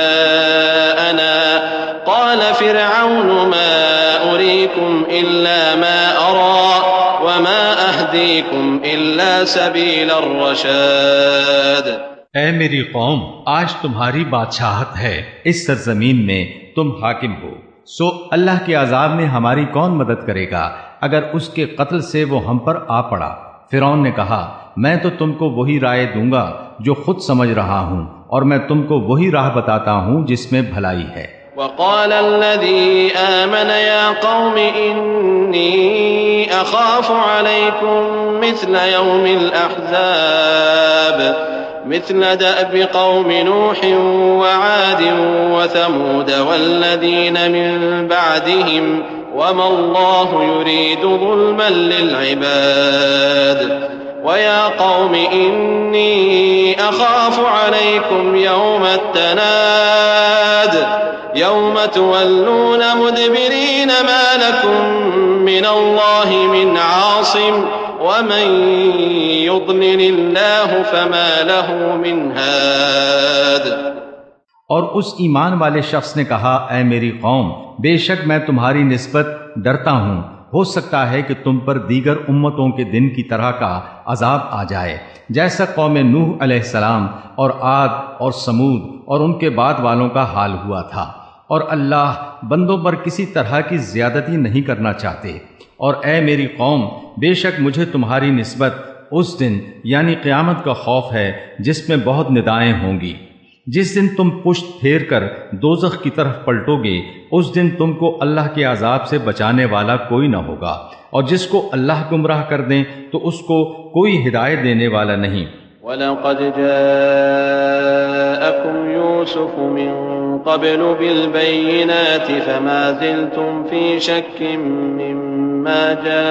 جاءنا قال فرعون ما أريكم إلا ما أرى وما أهديكم إلا سبيل الرشاد۔ اے میری قوم، آج تمہاری بادشاہت ہے، اس سرزمین میں تم حاکم ہو، سو اللہ کے عذاب میں ہماری کون مدد کرے گا اگر اس کے قتل سے وہ ہم پر آ پڑا۔ فرعون نے کہا میں تو تم کو وہی رائے دوں گا جو خود سمجھ رہا ہوں، اور میں تم کو وہی راہ بتاتا ہوں جس میں بھلائی ہے۔ وقال الذي آمن يا قوم إني أخاف عليكم مثل يوم الأحزاب مثل دأب قوم نوح وعاد وثمود والذين من بعدهم وما الله يريد ظلما للعباد ويا قوم إني أخاف عليكم يوم التناد يوم تولون مدبرين ما لكم من الله من عاصم ومن يضلل الله فما له من هاد۔ اور اس ایمان والے شخص نے کہا اے میری قوم، بے شک میں تمہاری نسبت ڈرتا ہوں، ہو سکتا ہے کہ تم پر دیگر امتوں کے دن کی طرح کا عذاب آ جائے، جیسا قوم نوح علیہ السلام اور عاد اور سمود اور ان کے بعد والوں کا حال ہوا تھا، اور اللہ بندوں پر کسی طرح کی زیادتی نہیں کرنا چاہتے۔ اور اے میری قوم، بے شک مجھے تمہاری نسبت اس دن یعنی قیامت کا خوف ہے جس میں بہت ندائیں ہوں گی۔ جس دن تم پشت پھیر کر دوزخ کی طرف پلٹو گے، اس دن تم کو اللہ کے عذاب سے بچانے والا کوئی نہ ہوگا، اور جس کو اللہ گمراہ کر دیں تو اس کو کوئی ہدایت دینے والا نہیں۔ وَلَقَدْ جَاءَكُمْ يُوسُفُ مِن قَبْلُ بِالْبَيِّنَاتِ فَمَا زِلْتُمْ فِي شَكٍّ مِّمَّا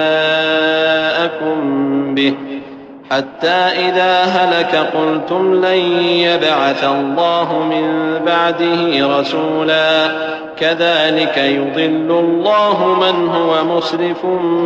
جَاءَكُمْ بِهِ حتى إذا هلك قلتم لن يبعث الله من بعده رسولا كذلك يضل الله من هو مسرف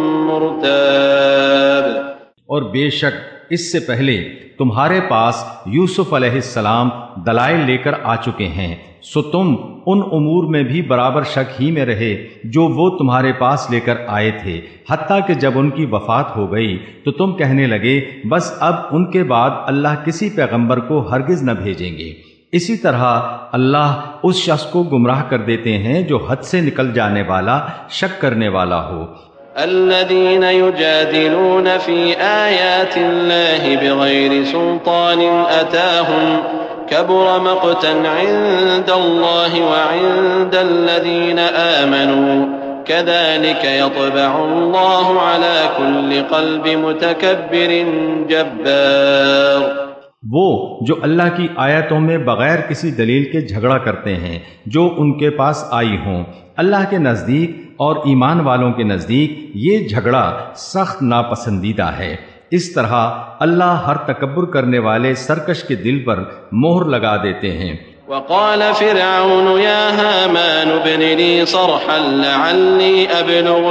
مرتاب۔ اور بے شک اس سے پہلے تمہارے پاس یوسف علیہ السلام دلائل لے کر آ چکے ہیں، سو تم ان امور میں بھی برابر شک ہی میں رہے جو وہ تمہارے پاس لے کر آئے تھے، حتیٰ کہ جب ان کی وفات ہو گئی تو تم کہنے لگے بس اب ان کے بعد اللہ کسی پیغمبر کو ہرگز نہ بھیجیں گے۔ اسی طرح اللہ اس شخص کو گمراہ کر دیتے ہیں جو حد سے نکل جانے والا، شک کرنے والا ہو۔ الذين يجادلون في آيات الله بغير سلطان أتاهم كبر مقتا عند الله وعند الذين آمنوا كذلك يطبع الله على كل قلب متكبر جبار۔ وہ جو اللہ کی آیتوں میں بغیر کسی دلیل کے جھگڑا کرتے ہیں جو ان کے پاس آئی ہوں، اللہ کے نزدیک اور ایمان والوں کے نزدیک یہ جھگڑا سخت ناپسندیدہ ہے۔ اس طرح اللہ ہر تکبر کرنے والے سرکش کے دل پر مہر لگا دیتے ہیں۔ وقال فرعون يا هامان ابن لي صرحا لعلي أبلغ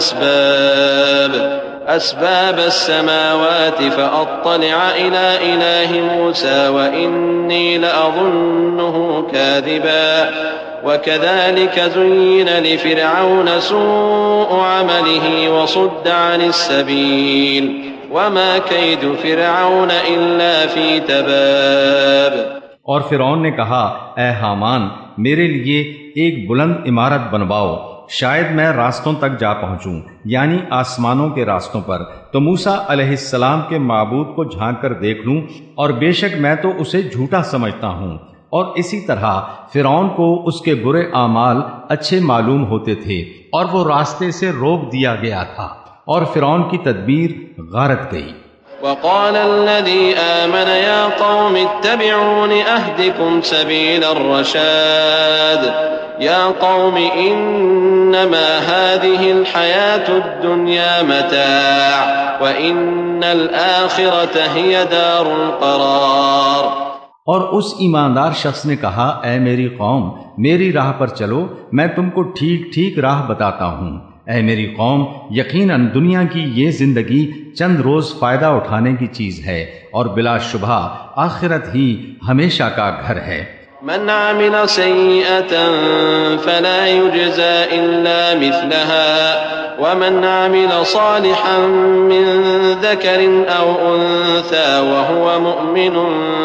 أسباب السماوات فأطلع إلى إله موسى وإني لأظنه كاذبا وكذلك زين لفرعون سوء عمله وصد عن السبيل وما كيد فرعون إلا في تباب۔ اور فرعون نے کہا اے حامان، میرے لیے ایک بلند عمارت بنواؤ، شاید میں راستوں تک جا پہنچوں، یعنی آسمانوں کے راستوں پر، تو موسیٰ علیہ السلام کے معبود کو جھانک کر دیکھ لوں، اور بے شک میں تو اسے جھوٹا سمجھتا ہوں، اور اسی طرح فرعون کو اس کے برے اعمال اچھے معلوم ہوتے تھے اور وہ راستے سے روک دیا گیا تھا اور فرعون کی تدبیر غارت گئی۔ وقال الذي آمن يا قوم اتبعون أهدكم سبيل الرشاد يا قوم إنما هذه الحياة الدنيا متاع وإن الآخرة هي دار القرار۔ اور اس ایماندار شخص نے کہا، اے میری قوم، میری راہ پر چلو، میں تم کو ٹھیک ٹھیک راہ بتاتا ہوں۔ اے میری قوم، یقیناً دنیا کی یہ زندگی چند روز فائدہ اٹھانے کی چیز ہے اور بلا شبہ آخرت ہی ہمیشہ کا گھر ہے۔ من عمل سيئة فلا يجزى إلا مثلها ومن عمل صالحا من ذكر أو أنثى وهو مؤمن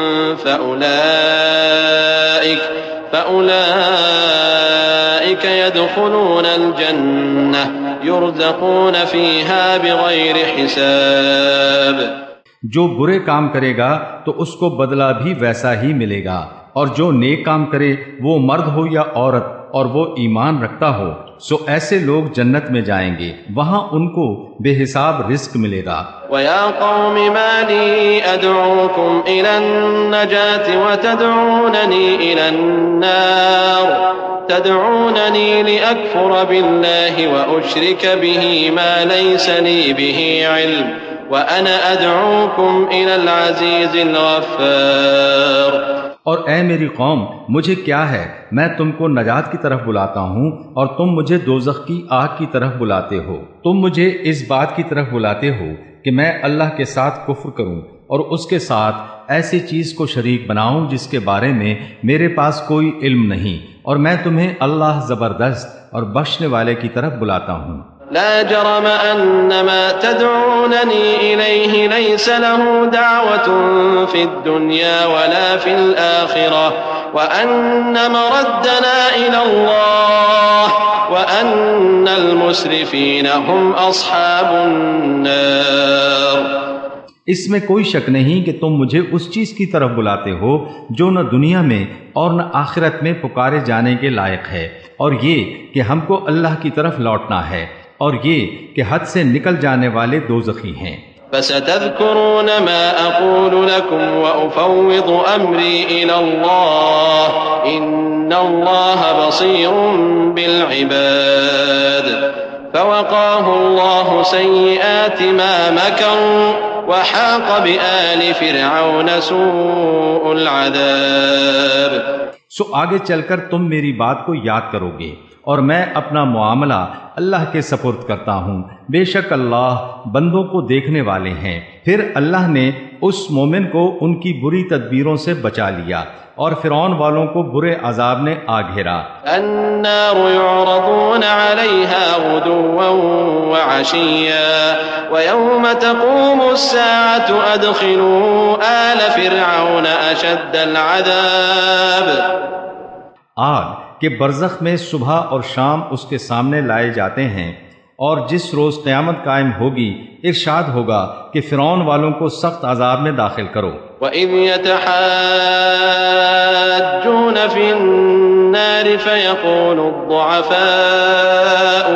فأولئك يدخلون الجنة يرزقون فيها بغير حساب۔ جو برے کام کرے گا تو اس کو بدلہ بھی ویسا ہی ملے گا، اور جو نیک کام کرے وہ مرد ہو یا عورت اور وہ ایمان رکھتا ہو، سو ایسے لوگ جنت میں جائیں گے، وہاں ان کو بے حساب رزق ملے گا۔ وَيَا قَوْمِ مَا لِي أَدْعُوكُمْ إِلَى النَّجَاةِ وَتَدْعُونَنِي إِلَى النَّارِ تَدْعُونَنِي لِأَكْفُرَ بِاللَّهِ وَأُشْرِكَ بِهِ مَا لَيْسَ لِي بِهِ عِلْمٌ وَأَنَا أَدْعُوكُمْ إِلَى الْعَزِيزِ الْغَفَّارِ۔ اور اے میری قوم، مجھے کیا ہے، میں تم کو نجات کی طرف بلاتا ہوں اور تم مجھے دوزخ کی آگ کی طرف بلاتے ہو۔ تم مجھے اس بات کی طرف بلاتے ہو کہ میں اللہ کے ساتھ کفر کروں اور اس کے ساتھ ایسی چیز کو شریک بناؤں جس کے بارے میں میرے پاس کوئی علم نہیں، اور میں تمہیں اللہ زبردست اور بخشنے والے کی طرف بلاتا ہوں۔ لا جرم أن ما تدعونني إليه ليس له دعوة في الدنيا ولا في الآخرة وأن مردنا إلى الله وأن المسرفين هم أصحاب النار۔ اس میں کوئی شک نہیں کہ تم مجھے اس چیز کی طرف بلاتے ہو جو نہ دنیا میں اور نہ آخرت میں پکارے جانے کے لائق ہے، اور یہ کہ ہم کو اللہ کی طرف لوٹنا ہے، اور یہ کہ حد سے نکل جانے والے دوزخی ہیں۔ فَسَتَذْكُرُونَ مَا أَقُولُ لَكُمْ وَأُفَوِّضُ أَمْرِي إِلَى اللَّهِ إِنَّ اللَّهَ بَصِيرٌ بِالْعِبَادِ۔ فَوَقَاهُ اللَّهُ سَيِّئَاتِ مَا مَكَرُوا وَحَاقَ بِآلِ فِرْعَوْنَ سُوءُ الْعَذَابِ۔ سو آگے چل کر تم میری بات کو یاد کرو گے، اور میں اپنا معاملہ اللہ کے سپرد کرتا ہوں، بے شک اللہ بندوں کو دیکھنے والے ہیں۔ پھر اللہ نے اس مومن کو ان کی بری تدبیروں سے بچا لیا، اور فرعون والوں کو برے عذاب نے آ گھیرا۔ النار يعرضون عليها غدوا وعشيا ويوم تقوم الساعة أدخلوا آل فرعون أشد العذاب۔ آگ کہ برزخ میں صبح اور شام اس کے سامنے لائے جاتے ہیں، اور جس روز قیامت قائم ہوگی ارشاد ہوگا کہ فرعون والوں کو سخت عذاب میں داخل کرو۔ وَإِذْ يَتَحَاجُّونَ فِي النَّارِ فَيَقُولُ الضُّعَفَاءُ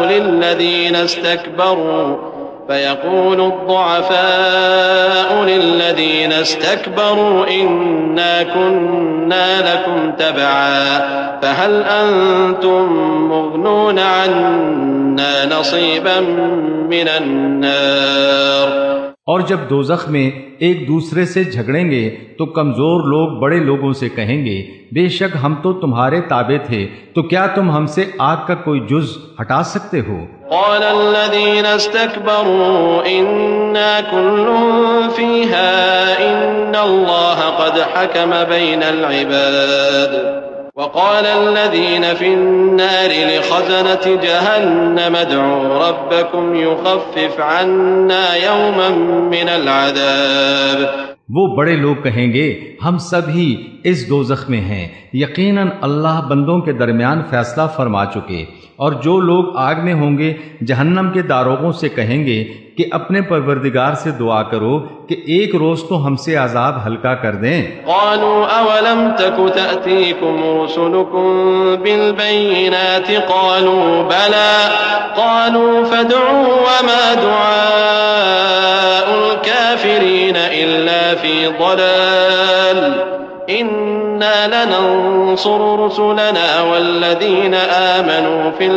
لِلَّذِينَ اسْتَكْبَرُوا إِنَّا كُنَّا لَكُمْ تَبَعًا فَهَلْ أَنْتُمْ مُغْنُونَ عَنَّا نَصِيبًا مِنَ النَّارِ۔ اور جب دوزخ میں ایک دوسرے سے جھگڑیں گے تو کمزور لوگ بڑے لوگوں سے کہیں گے، بے شک ہم تو تمہارے تابع تھے، تو کیا تم ہم سے آگ کا کوئی جز ہٹا سکتے ہو؟ قال الذين استكبروا إنا كل فيها إن الله قد حكم بين العباد۔ وقال الذين في النار لخزنة جهنم ادعوا ربكم يخفف عنا يوما من العذاب۔ وہ بڑے لوگ کہیں گے ہم سب ہی اس دوزخ میں ہیں، یقیناً اللہ بندوں کے درمیان فیصلہ فرما چکے۔ اور جو لوگ آگ میں ہوں گے جہنم کے داروغوں سے کہیں گے کہ اپنے پروردگار سے دعا کرو کہ ایک روز تو ہم سے عذاب ہلکا کر دیں۔ قالوا اولم تك تأتيكم رسلكم بالبينات قالوا بلى قالوا فادعوا وما دعاء الكافرين الا في ضلال إنا لننصر رسلنا والذين آمنوا في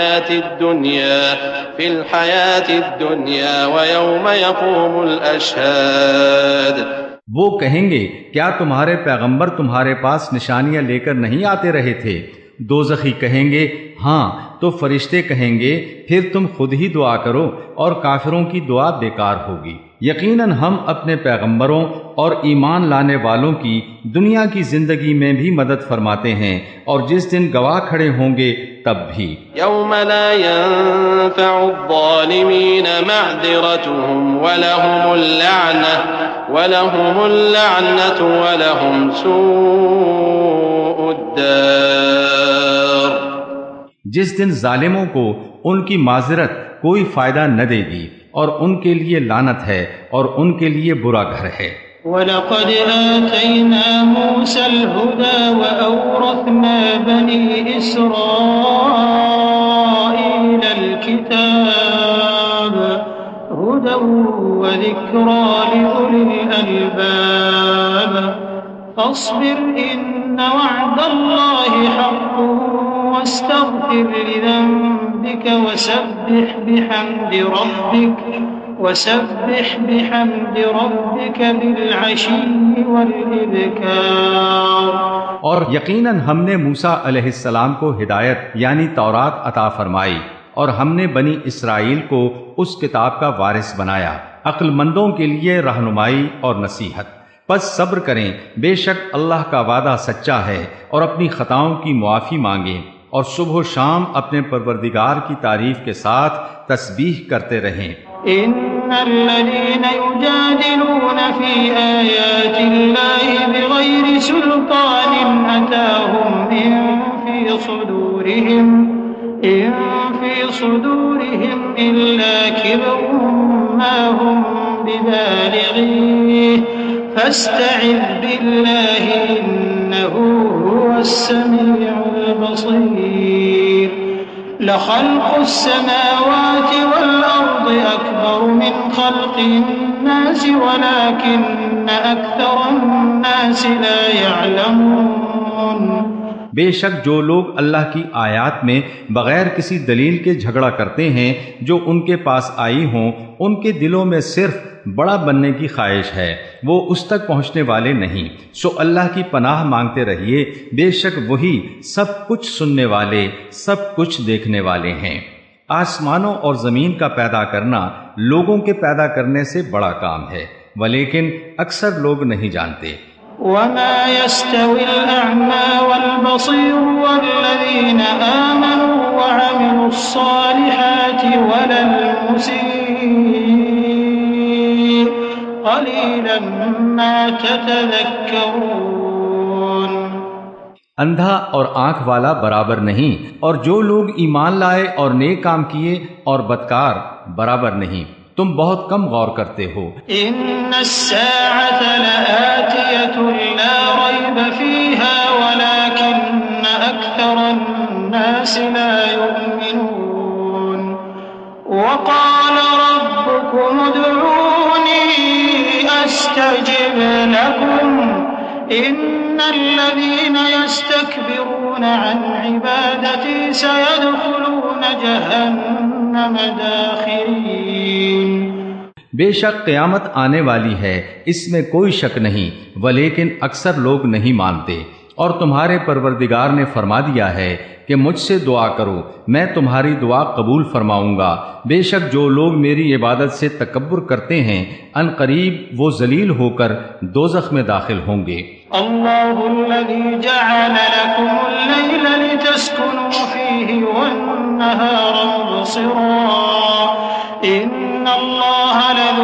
الحياة الدنيا ويوم يقوم الأشهاد۔ وہ کہیں گے کیا تمہارے پیغمبر تمہارے پاس نشانیاں لے کر نہیں آتے رہے تھے؟ دوزخی کہیں گے ہاں، تو فرشتے کہیں گے پھر تم خود ہی دعا کرو اور کافروں کی دعا بیکار ہوگی۔ یقیناً ہم اپنے پیغمبروں اور ایمان لانے والوں کی دنیا کی زندگی میں بھی مدد فرماتے ہیں، اور جس دن گواہ کھڑے ہوں گے تب بھی۔ یوم لا ينفع الظالمین معذرتهم ولهم اللعنة ولهم سوء الدار۔ جس دن ظالموں کو ان کی معذرت کوئی فائدہ نہ دے گی، اور ان کے لیے لعنت ہے اور ان کے لیے برا گھر ہے۔ وَلَقَدْ آتَيْنَا مُوسَى الْهُدَى وَأَوْرَثْنَا بَنِي إِسْرَائِيلَ الْكِتَابَ هُدًى وَذِكْرَى لِأُولِي الْأَلْبَابِ فَاصْبِرْ إِنَّ وَعْدَ اللَّهِ حَقٌّ وَاسْتَغْفِرْ لِذَنبِكَ وَسَبِّحْ بِحَمْدِ رَبِّكَ بِالْعَشِيِّ وَالْإِبْكَارِ۔ اور یقیناً ہم نے موسیٰ علیہ السلام کو ہدایت یعنی تورات عطا فرمائی، اور ہم نے بنی اسرائیل کو اس کتاب کا وارث بنایا، عقل مندوں کے لیے رہنمائی اور نصیحت۔ پس صبر کریں، بے شک اللہ کا وعدہ سچا ہے، اور اپنی خطاؤں کی معافی مانگیں، اور صبح و شام اپنے پروردگار کی تعریف کے ساتھ تسبیح کرتے رہیں۔ ان الذين يجادلون في آيات الله بغير سلطان أتاهم إن في صدورهم إلا كبر ما هم ببالغيه فاستعذ بالله إنه هو السميع البصير۔ لخلق السماوات والأرض أكبر من خلق الناس ولكن أكثر الناس لا يعلمون۔ بے شک جو لوگ اللہ کی آیات میں بغیر کسی دلیل کے جھگڑا کرتے ہیں جو ان کے پاس آئی ہوں، ان کے دلوں میں صرف بڑا بننے کی خواہش ہے، وہ اس تک پہنچنے والے نہیں۔ سو اللہ کی پناہ مانگتے رہیے، بے شک وہی سب کچھ سننے والے، سب کچھ دیکھنے والے ہیں۔ آسمانوں اور زمین کا پیدا کرنا لوگوں کے پیدا کرنے سے بڑا کام ہے، ولیکن اکثر لوگ نہیں جانتے۔ وما يستوي الأعمى والبصير والذين آمنوا وعملوا الصالحات ولا المسيء قليلا ما تتذكرون۔ اندھا اور آنکھ والا برابر نہیں، اور جو لوگ ایمان لائے اور نیک کام کیے اور بدکار برابر نہیں، تم بہت کم غور کرتے ہو۔ ان الساعة لآتية لا ريب فيها ولكن أكثر الناس لا يؤمنون۔ وقال ربكم ادعوني أستجب لكم إن الذين يستكبرون عن عبادتي سيدخلون جهنم داخرين۔ بے شک قیامت آنے والی ہے، اس میں کوئی شک نہیں، ولیکن اکثر لوگ نہیں مانتے۔ اور تمہارے پروردگار نے فرما دیا ہے کہ مجھ سے دعا کرو، میں تمہاری دعا قبول فرماؤں گا۔ بے شک جو لوگ میری عبادت سے تکبر کرتے ہیں، ان قریب وہ ذلیل ہو کر دوزخ میں داخل ہوں گے۔ اللہ الذی جعل لکم اللیل لتسکنوا فیہ والنہار مبصرا ان اللہ لذو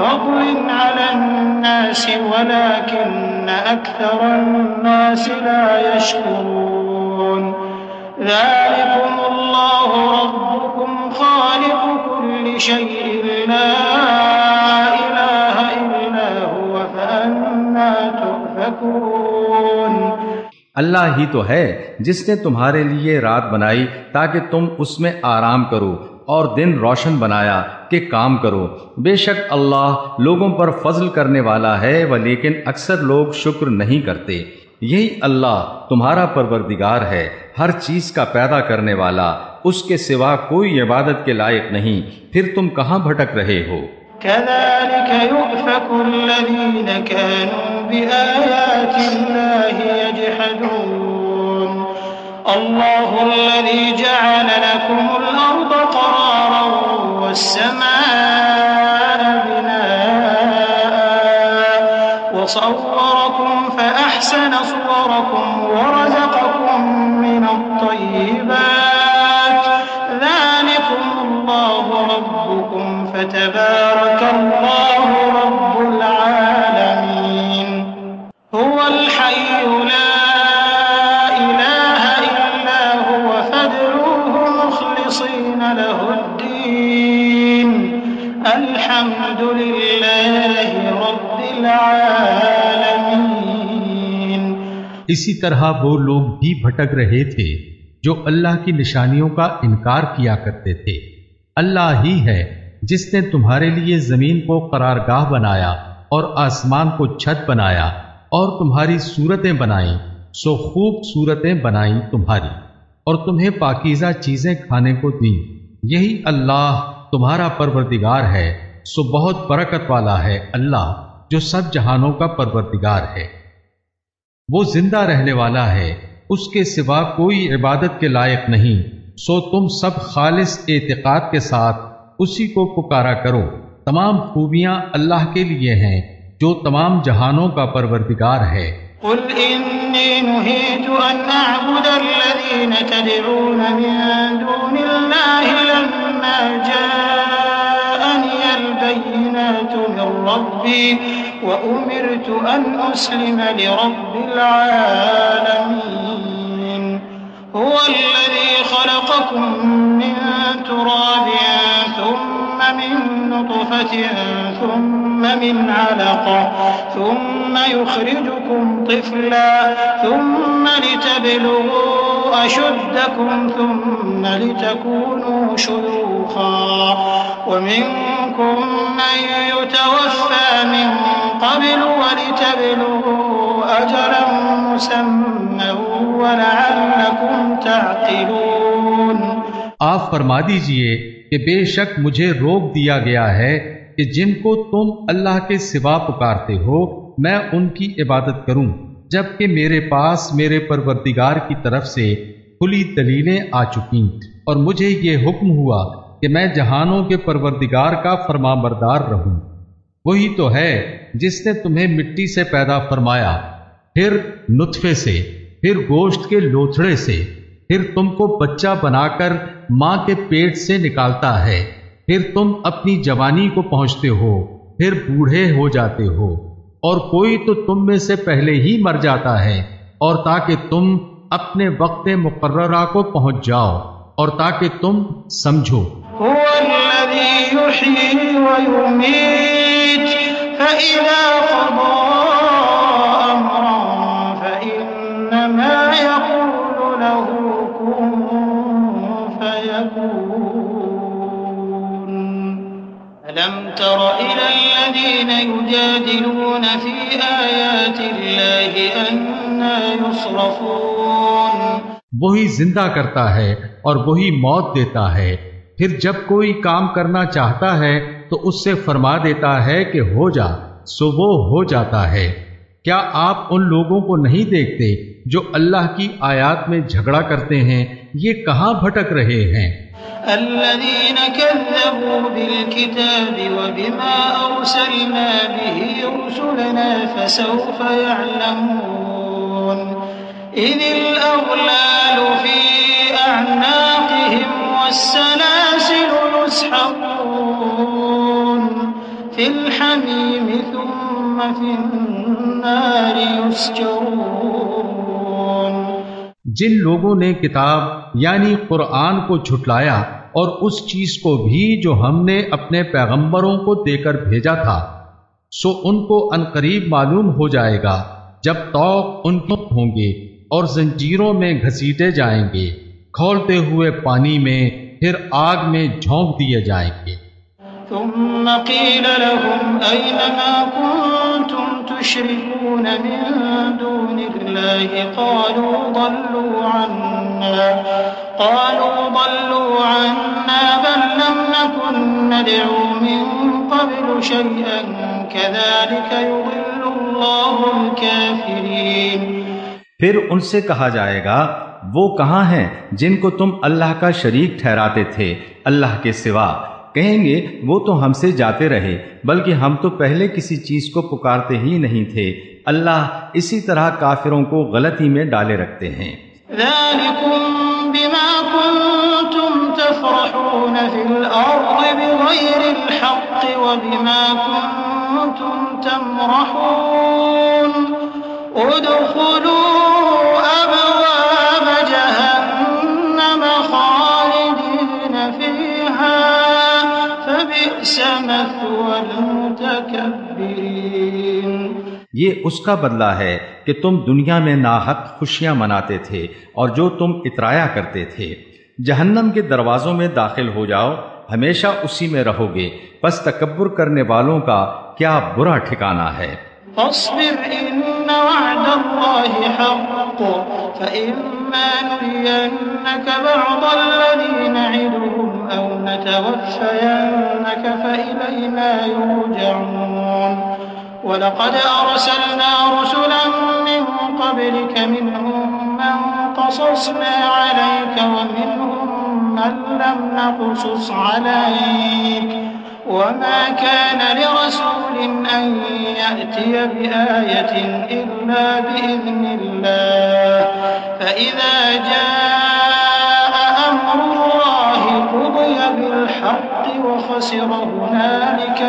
فضل على الناس ولكن أكثر الناس لا يشكرون ذلكم الله ربكم خالق كل شيء لا إله إلا هو فأنا تؤفكون۔ اللہ ہی تو ہے جس نے تمہارے لیے رات بنائی تاکہ تم اس میں آرام کرو اور دن روشن بنایا کہ کام کرو۔ بے شک اللہ لوگوں پر فضل کرنے والا ہے ولیکن اکثر لوگ شکر نہیں کرتے۔ یہی اللہ تمہارا پروردگار ہے، ہر چیز کا پیدا کرنے والا، اس کے سوا کوئی عبادت کے لائق نہیں، پھر تم کہاں بھٹک رہے ہو؟ كذلك يؤفك الذين كانوا بآيات الله يجحدون الله الذي جعل لكم الأرض قرارا والسماء بناء وصوركم فأحسن صوركم ورزقكم من الطيبات ذلكم الله ربكم فتبارك الله رب العالمين هو الحي لا إله إلا هو فادعوه مخلصين له الدين الحمد لله رب العالمين۔ اسی طرح وہ لوگ بھی بھٹک رہے تھے جو اللہ کی نشانیوں کا انکار کیا کرتے تھے۔ اللہ ہی ہے جس نے تمہارے لیے زمین کو قرارگاہ بنایا اور آسمان کو چھت بنایا اور تمہاری صورتیں بنائیں، سو خوب صورتیں بنائیں تمہاری، اور تمہیں پاکیزہ چیزیں کھانے کو دیں۔ یہی اللہ تمہارا پروردگار ہے، سو بہت برکت والا ہے اللہ جو سب جہانوں کا پروردگار ہے۔ وہ زندہ رہنے والا ہے، اس کے سوا کوئی عبادت کے لائق نہیں، سو تم سب خالص اعتقاد کے ساتھ اسی کو پکارا کرو۔ تمام خوبیاں اللہ کے لیے ہیں جو تمام جہانوں کا پروردگار ہے۔ قل إني نهيت أن أعبد الذين تدعون من دون الله لما جاءني البينات من ربي وأمرت أن أسلم لرب العالمين هو الذي خلقكم من تراب ثم من نطفة ثم من علقة ثم يخرجكم طفلا ثم لتبلغوا أشدكم ثم لتكونوا شيوخا ومنكم من يتوفى من قبل ولتبلغوا أجلا مسمى ولعلكم تعقلون۔ آپ فرما دیجئے کہ بے شک مجھے روک دیا گیا ہے کہ جن کو تم اللہ کے سوا پکارتے ہو میں ان کی عبادت کروں، جبکہ میرے پاس میرے پروردگار کی طرف سے کھلی دلیلیں آ چکیں، اور مجھے یہ حکم ہوا کہ میں جہانوں کے پروردگار کا فرمانبردار رہوں۔ وہی تو ہے جس نے تمہیں مٹی سے پیدا فرمایا، پھر نطفے سے، پھر گوشت کے لوتھڑے سے، پھر تم کو بچہ بنا کر ماں کے پیٹ سے نکالتا ہے، پھر تم اپنی جوانی کو پہنچتے ہو، پھر بوڑھے ہو جاتے ہو، اور کوئی تو تم میں سے پہلے ہی مر جاتا ہے، اور تاکہ تم اپنے وقت مقررہ کو پہنچ جاؤ اور تاکہ تم سمجھو۔ هو الذي يحيي ويميت فإذا قضى أمرا فإنما يقول له كن فيكون ألم تر إلى الذين يجادلون في آيات الله أنى يصرفون۔ وہی زندہ کرتا ہے اور وہی موت دیتا ہے، پھر جب کوئی کام کرنا چاہتا ہے تو اس سے فرما دیتا ہے کہ ہو جا، سو وہ ہو جاتا ہے۔ کیا آپ ان لوگوں کو نہیں دیکھتے جو اللہ کی آیات میں جھگڑا کرتے ہیں؟ یہ کہاں بھٹک رہے ہیں؟ الذين كذبوا بالكتاب وبما أرسلنا به رسلنا فسوف يعلمون إذ الأغلال في أعناقهم والسلاسل يسحبون في الحميم ثم في النار يسجرون۔ جن لوگوں نے کتاب یعنی قرآن کو جھٹلایا اور اس چیز کو بھی جو ہم نے اپنے پیغمبروں کو دے کر بھیجا تھا، سو ان کو عنقریب معلوم ہو جائے گا جب طوق ان کے ہوں گے اور زنجیروں میں گھسیٹے جائیں گے، کھولتے ہوئے پانی میں، پھر آگ میں جھونک دیے جائیں گے۔ ثم قيل لهم أين ما كنتم تشركون من دون الله قالوا ضلوا عنا بل لم نكن ندعو من قبل شيئا كذلك يضل الله الكافرين۔ پھر ان سے کہا جائے گا وہ کہاں ہیں جن کو تم اللہ کا شریک ٹھہراتے تھے اللہ کے سوا؟ کہیں گے وہ تو ہم سے جاتے رہے، بلکہ ہم تو پہلے کسی چیز کو پکارتے ہی نہیں تھے۔ اللہ اسی طرح کافروں کو غلطی میں ڈالے رکھتے ہیں۔ ذَلِكُمْ بِمَا كُنْتُمْ تَفْرَحُونَ فِي الْأَرْضِ بِغَيْرِ الْحَقِّ وَبِمَا كُنْتُمْ تَمْرَحُونَ ادْخُلُوا أَبْوَابَ جَهَنَّمَ خَالِدِينَ فِيهَا فَبِئْسَ مَثْوَى الْمُتَكَبِّرِينَ۔ یہ اس کا بدلہ ہے کہ تم دنیا میں ناحق خوشیاں مناتے تھے اور جو تم اترایا کرتے تھے۔ جہنم کے دروازوں میں داخل ہو جاؤ، ہمیشہ اسی میں رہو گے، پس تکبر کرنے والوں کا کیا برا ٹھکانہ ہے۔ فاصبر إن وعد الله حق فإما نرينك بعض الذي نعدهم أو نتوفينك فإلينا يرجعون ولقد أرسلنا رسلا من قبلك منهم من قصصنا عليك ومنهم من لم نقصص عليك وما كان لرسول أن يأتي بآية إلا بإذن الله فإذا جاء أمر الله قضي بالحق وخسر هنالك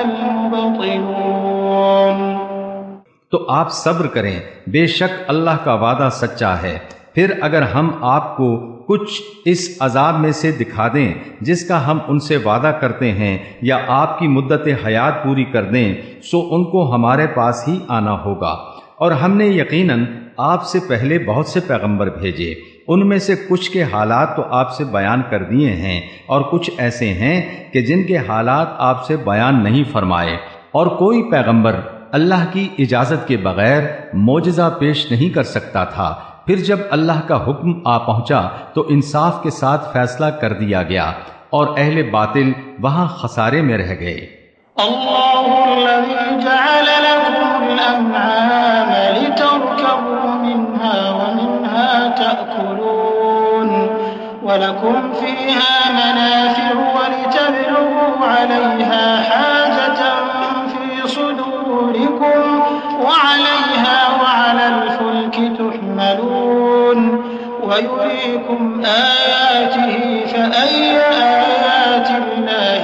المبطلون۔ تو آپ صبر کریں، بے شک اللہ کا وعدہ سچا ہے۔ پھر اگر ہم آپ کو کچھ اس عذاب میں سے دکھا دیں جس کا ہم ان سے وعدہ کرتے ہیں یا آپ کی مدت حیات پوری کر دیں، سو ان کو ہمارے پاس ہی آنا ہوگا۔ اور ہم نے یقیناً آپ سے پہلے بہت سے پیغمبر بھیجے، ان میں سے کچھ کے حالات تو آپ سے بیان کر دیے ہیں اور کچھ ایسے ہیں کہ جن کے حالات آپ سے بیان نہیں فرمائے، اور کوئی پیغمبر اللہ کی اجازت کے بغیر معجزہ پیش نہیں کر سکتا تھا۔ پھر جب اللہ کا حکم آ پہنچا تو انصاف کے ساتھ فیصلہ کر دیا گیا اور اہل باطل وہاں خسارے میں رہ گئے۔ اللہ الذی جعل لکم الانعام لترکبوا منها ومنها تأکلون ولکم فیها منافع ولتبلغوا علیها حاجة فی صدورکم وعليها وعلى الفلك تحملون ويريكم آياته فأي آيات الله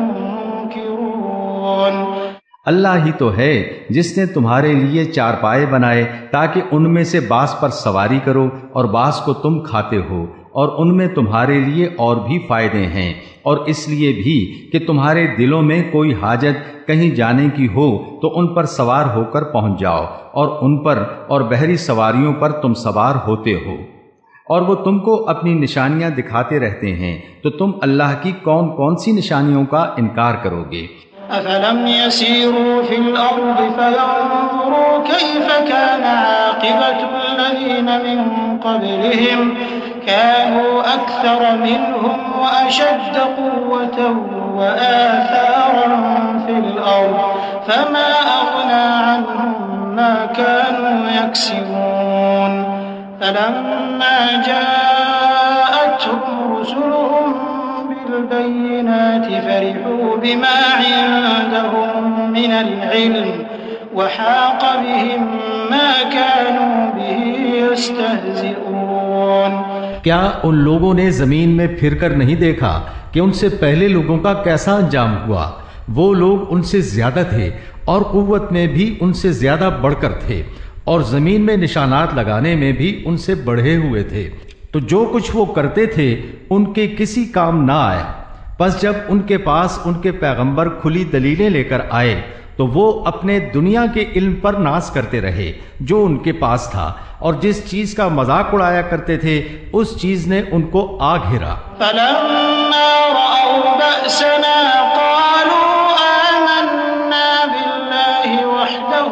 تنكرون۔ اللہ ہی تو ہے جس نے تمہارے لیے چارپائے بنائے تاکہ ان میں سے بعض پر سواری کرو اور بعض کو تم کھاتے ہو، اور ان میں تمہارے لیے اور بھی فائدے ہیں، اور اس لیے بھی کہ تمہارے دلوں میں کوئی حاجت کہیں جانے کی ہو تو ان پر سوار ہو کر پہنچ جاؤ، اور ان پر اور بحری سواریوں پر تم سوار ہوتے ہو، اور وہ تم کو اپنی نشانیاں دکھاتے رہتے ہیں، تو تم اللہ کی کون کون سی نشانیوں کا انکار کرو گے؟ أفلم يسيروا في الأرض فينظروا كيف كان عاقبة الذين من قبلهم كانوا أكثر منهم وأشد قوة وآثارا في الأرض فما أغنى عنهم ما كانوا يكسبون فلما جاءتهم رسلهم بالبينات فرحوا بما عندهم من العلم وحاق بهم ما كانوا به يستهزئون۔ کیا ان لوگوں نے زمین میں پھر کر نہیں دیکھا کہ ان سے پہلے لوگوں کا کیسا انجام ہوا؟ وہ لوگ ان سے زیادہ تھے اور قوت میں بھی ان سے زیادہ بڑھ کر تھے، اور زمین میں نشانات لگانے میں بھی ان سے بڑھے ہوئے تھے، تو جو کچھ وہ کرتے تھے ان کے کسی کام نہ آیا۔ پس جب ان کے پاس ان کے پیغمبر کھلی دلیلیں لے کر آئے تو وہ اپنے دنیا کے علم پر ناز کرتے رہے جو ان کے پاس تھا، اور جس چیز کا مذاق اڑایا کرتے تھے اس چیز نے ان کو آ گھیرا۔ فلما رأوا بأسنا قالوا آمنا بالله وحده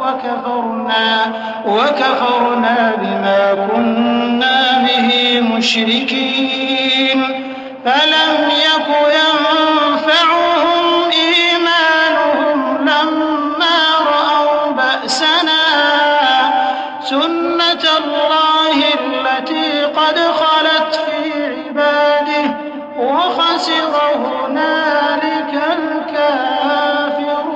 وكفرنا بما كنا به مشركين فلم يك ينفعهم إيمانهم لما رأوا بأسنا سنة الله التي قد خلت في عباده وخسر هنالك الكافرون۔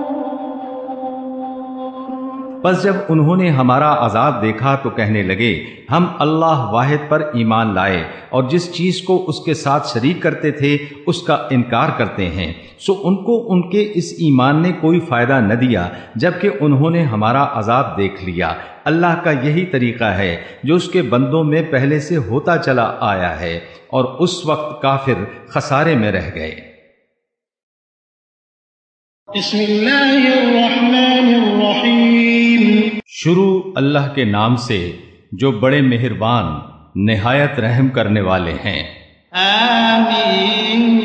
پس جب انہوں نے ہمارا عذاب دیکھا تو کہنے لگے ہم اللہ واحد پر ایمان لائے اور جس چیز کو اس کے ساتھ شریک کرتے تھے اس کا انکار کرتے ہیں، سو ان کو ان کے اس ایمان نے کوئی فائدہ نہ دیا جبکہ انہوں نے ہمارا عذاب دیکھ لیا۔ اللہ کا یہی طریقہ ہے جو اس کے بندوں میں پہلے سے ہوتا چلا آیا ہے، اور اس وقت کافر خسارے میں رہ گئے۔ بسم اللہ الرحمن الرحیم۔ شروع اللہ کے نام سے جو بڑے مہربان نہایت رحم کرنے والے ہیں۔ آمین۔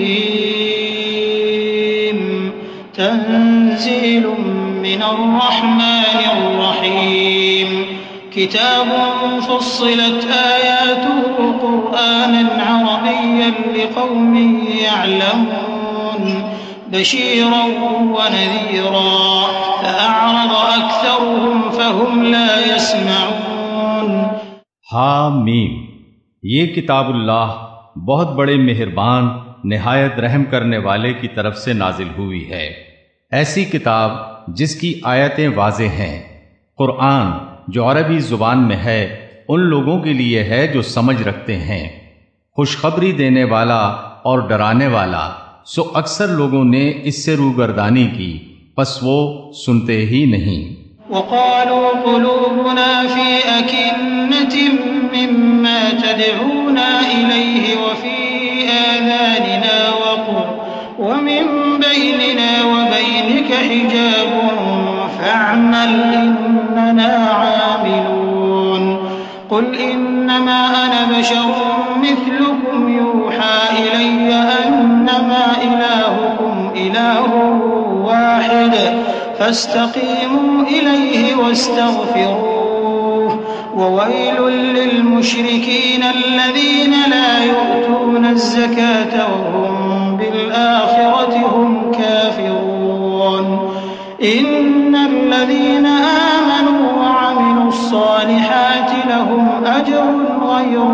تنزیل من الرحمن الرحیم۔ کتاب فصلت آیاته قرآنا عربیا لقوم یعلمون بشیرا ونذیرا فأعرض أكثرهم فهم لا يسمعون۔ حامیم، یہ کتاب اللہ بہت بڑے مہربان نہایت رحم کرنے والے کی طرف سے نازل ہوئی ہے، ایسی کتاب جس کی آیتیں واضح ہیں، قرآن جو عربی زبان میں ہے ان لوگوں کے لیے ہے جو سمجھ رکھتے ہیں، خوشخبری دینے والا اور ڈرانے والا، سو اکثر لوگوں نے اس سے روگردانی کی پس وہ سنتے ہی نہیں۔ وقالوا قلوبنا في أكنة مما تدعونا إليه وفي آذاننا وقر ومن بيننا وبينك حجاب فاعمل إننا عاملون قل إنما أنا بشر مثلكم يوحى إلي أنما إلهكم إله واحد فاستقيموا إليه واستغفروه وويل للمشركين الذين لا يؤتون الزكاة وهم بالآخرة هم كافرون إن الذين آمنوا وعملوا الصالحات لهم أجر غير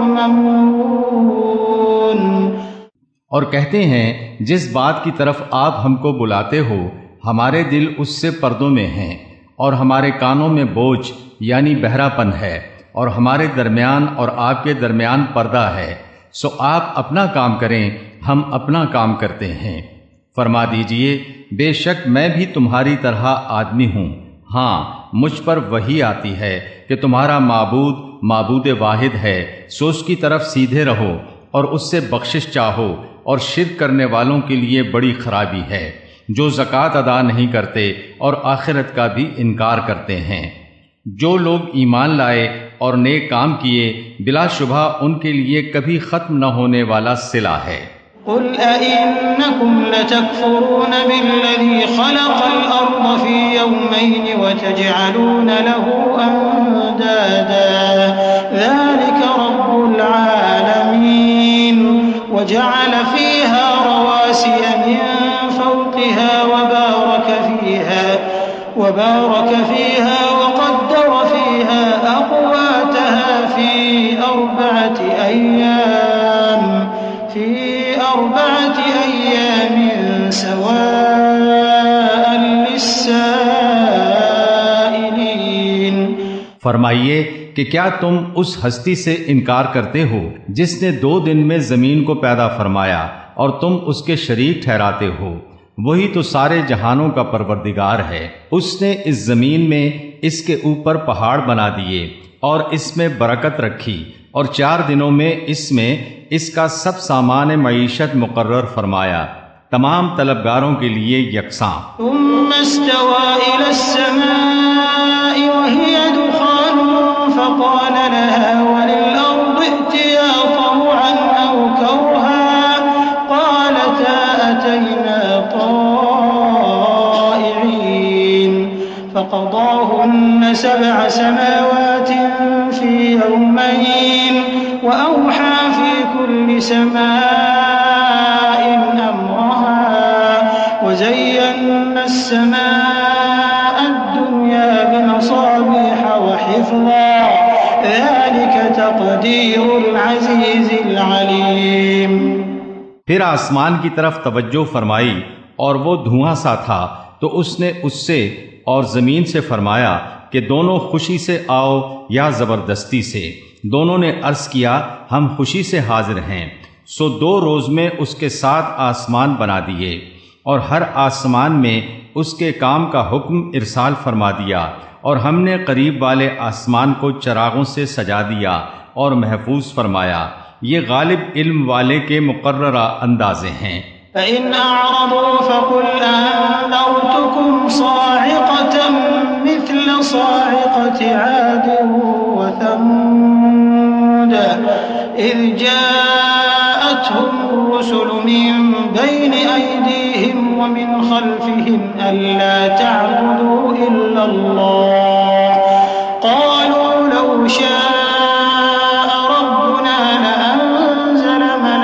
ممنون۔ اور کہتے ہیں جس بات کی طرف آپ ہم کو بلاتے ہو ہمارے دل اس سے پردوں میں ہیں اور ہمارے کانوں میں بوجھ یعنی بہرا پن ہے اور ہمارے درمیان اور آپ کے درمیان پردہ ہے، سو آپ اپنا کام کریں ہم اپنا کام کرتے ہیں۔ فرما دیجئے بے شک میں بھی تمہاری طرح آدمی ہوں، ہاں مجھ پر وحی آتی ہے کہ تمہارا معبود واحد ہے، سو اس کی طرف سیدھے رہو اور اس سے بخشش چاہو، اور شرک کرنے والوں کے لیے بڑی خرابی ہے جو زکوٰۃ ادا نہیں کرتے اور آخرت کا بھی انکار کرتے ہیں۔ جو لوگ ایمان لائے اور نیک کام کیے بلا شبہ ان کے لیے کبھی ختم نہ ہونے والا صلہ ہے۔ قل أئنكم لتكفرون بالذي خلق الأرض في يومين وتجعلون له أندادا ذلك رب العالمين وجعل فيها رواسي من فوقها وبارك فيها وقدر فيها أقواتها في أربعة أيام سواء للسائلين۔ فرمائیے کہ کیا تم اس ہستی سے انکار کرتے ہو جس نے 2 دن میں زمین کو پیدا فرمایا اور تم اس کے شریک ٹھہراتے ہو؟ وہی تو سارے جہانوں کا پروردگار ہے۔ اس نے اس زمین میں اس کے اوپر پہاڑ بنا دیے اور اس میں برکت رکھی، اور 4 دنوں میں اس کا سب سامان معیشت مقرر فرمایا، تمام طلبگاروں کے لیے یکساں۔ ثم استوى إلى السماء وهي دخان فقال لها وللأرض ائتيا طوعا أو كرها قالتا أتينا طائعين فقضاهن 7 سماوات في يومين وأوحى في كل سماء أمرها وزينا السماء الدنيا بمصابيح وحفظا ذلك تقدير العزيز العليم۔ پھر آسمان کی طرف توجہ فرمائی اور وہ دھواں سا تھا، تو اس نے اس سے اور زمین سے فرمایا کہ دونوں خوشی سے آؤ یا زبردستی سے۔ دونوں نے عرض کیا ہم خوشی سے حاضر ہیں۔ سو 2 روز میں اس کے 7 آسمان بنا دیے، اور ہر آسمان میں اس کے کام کا حکم ارسال فرما دیا، اور ہم نے قریب والے آسمان کو چراغوں سے سجا دیا اور محفوظ فرمایا۔ یہ غالب علم والے کے مقررہ اندازے ہیں۔ فإن أعرضوا فقل أنذرتكم صاعقة مثل صاعقة عاد وثمود إذ جاءتهم الرسل من بين أيديهم ومن خلفهم ألا تعبدوا إلا الله قالوا لو شاء ربنا لأنزل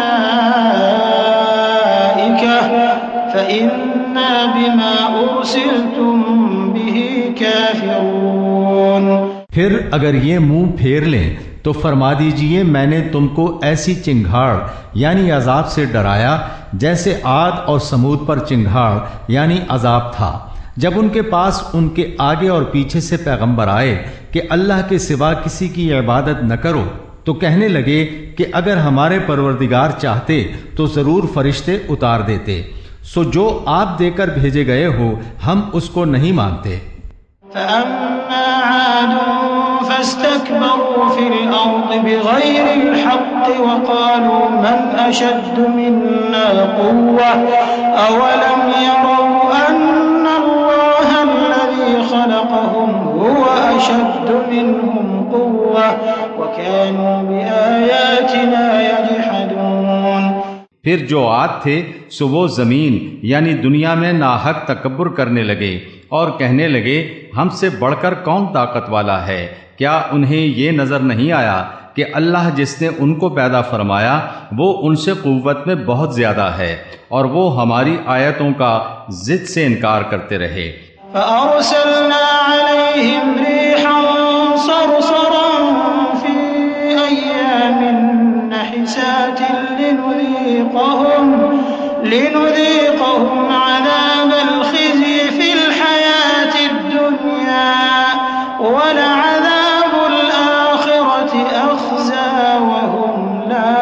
ملائكة فإنا بما أرسلتم به كافرون۔ پھر اگر یہ منہ پھیر لیں تو فرما دیجئے میں نے تم کو ایسی چنگھاڑ یعنی عذاب سے ڈرایا جیسے عاد اور سمود پر چنگھاڑ یعنی عذاب تھا، جب ان کے پاس ان کے آگے اور پیچھے سے پیغمبر آئے کہ اللہ کے سوا کسی کی عبادت نہ کرو، تو کہنے لگے کہ اگر ہمارے پروردگار چاہتے تو ضرور فرشتے اتار دیتے، سو جو آپ دے کر بھیجے گئے ہو ہم اس کو نہیں مانتے۔ فأما عاد فاستكبروا في الأرض بغير الحق وقالوا من أشد منا قوة أولم يروا أن الله الذي خلقهم هو أشد منهم قوة وكانوا بآياتنا يجحدون۔ پھر جو عاد تھے سو وہ زمین یعنی دنیا میں ناحق تکبر کرنے لگے اور کہنے لگے ہم سے بڑھ کر کون طاقت والا ہے؟ کیا انہیں یہ نظر نہیں آیا کہ اللہ جس نے ان کو پیدا فرمایا وہ ان سے قوت میں بہت زیادہ ہے، اور وہ ہماری آیتوں کا ضد سے انکار کرتے رہے۔ فأرسلنا عليهم ريحا صرصرا في أيام نحسات لنذيقهم عذاب الخزي في الحياة الدنيا ولعذاب الآخرة أخزى وهم لا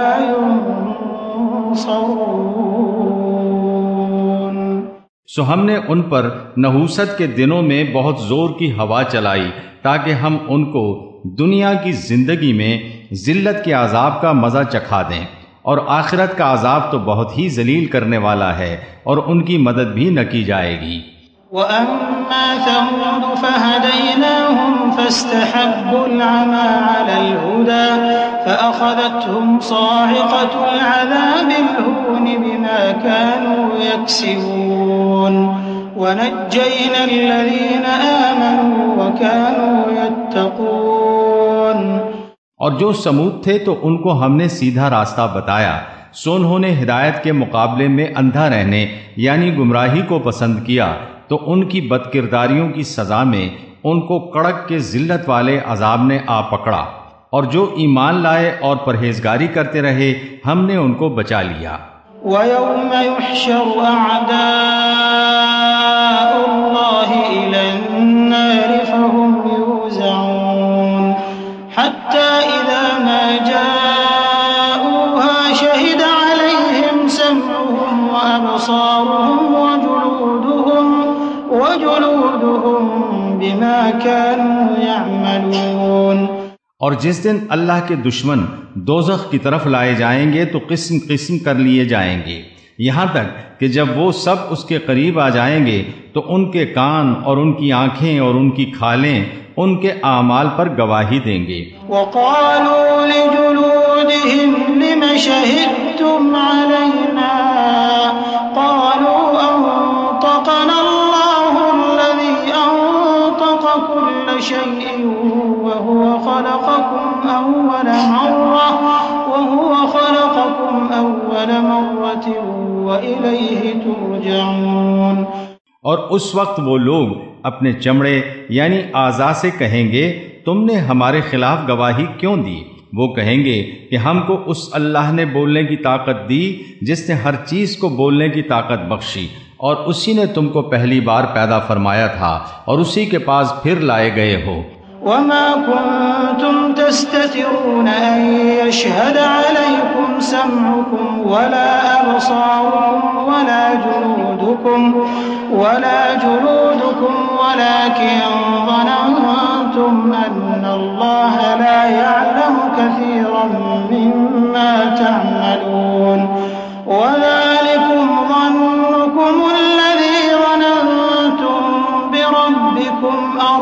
ينصرون۔ سو ہم نے ان پر نحوست کے دنوں میں بہت زور کی ہوا چلائی تاکہ ہم ان کو دنیا کی زندگی میں ذلت کے عذاب کا مزہ چکھا دیں، اور آخرت کا عذاب تو بہت ہی ذلیل کرنے والا ہے اور ان کی مدد بھی نہ کی جائے گی۔ وَأَمَّا ثَمُودُ فَهَدَيْنَاهُمْ فَاسْتَحَبُّوا الْعَمَى عَلَى الْهُدَى فَأَخَذَتْهُمْ صَاعِقَةُ الْعَذَابِ الْهُونِ بِمَا كَانُوا يَكْسِبُونَ وَنَجَّيْنَا الَّذِينَ آمَنُوا وَكَانُوا يَتَّقُونَ۔ اور جو سمود تھے تو ان کو ہم نے سیدھا راستہ بتایا، سو انہوں نے ہدایت کے مقابلے میں اندھا رہنے یعنی گمراہی کو پسند کیا، تو ان کی بدکرداریوں کی سزا میں ان کو کڑک کے ذلت والے عذاب نے آ پکڑا، اور جو ایمان لائے اور پرہیزگاری کرتے رہے ہم نے ان کو بچا لیا۔ وَيَوْمَ يُحْشَرُ أَعْدَاءُ اللَّهِ إِلَى النَّارِ فَهُمْ يُوزَعُونَ حَتَّى إِذَا مَا جَاءُوهَا شَهِدَ عَلَيْهِمْ سَمْعُهُمْ وَأَبْصَارُهُمْ وَجُلُودُهُم بما كانوا يعملون۔ اور جس دن اللہ کے دشمن دوزخ کی طرف لائے جائیں گے تو قسم قسم کر لیے جائیں گے، یہاں تک کہ جب وہ سب اس کے قریب آ جائیں گے تو ان کے کان اور ان کی آنکھیں اور ان کی کھالیں ان کے اعمال پر گواہی دیں گے۔ وقالوا لجلودهم لم شهدتم علينا قالوا أنطقنا الله الذي أنطق كل شيء وهو خلقكم أول مرة وإليه ترجعون۔ اور اس وقت وہ لوگ اپنے چمڑے یعنی اعضاء سے کہیں گے تم نے ہمارے خلاف گواہی کیوں دی؟ وہ کہیں گے کہ ہم کو اس اللہ نے بولنے کی طاقت دی جس نے ہر چیز کو بولنے کی طاقت بخشی، اور اسی نے تم کو پہلی بار پیدا فرمایا تھا اور اسی کے پاس پھر لائے گئے ہو۔ وما كنتم تستترون أن يشهد عليكم سمعكم ولا أبصاركم ولا جلودكم ولكن ظننتم أن الله لا يعلم كثيرا مما تعملون وذلكم ظنكم الذي ظننتم بربكم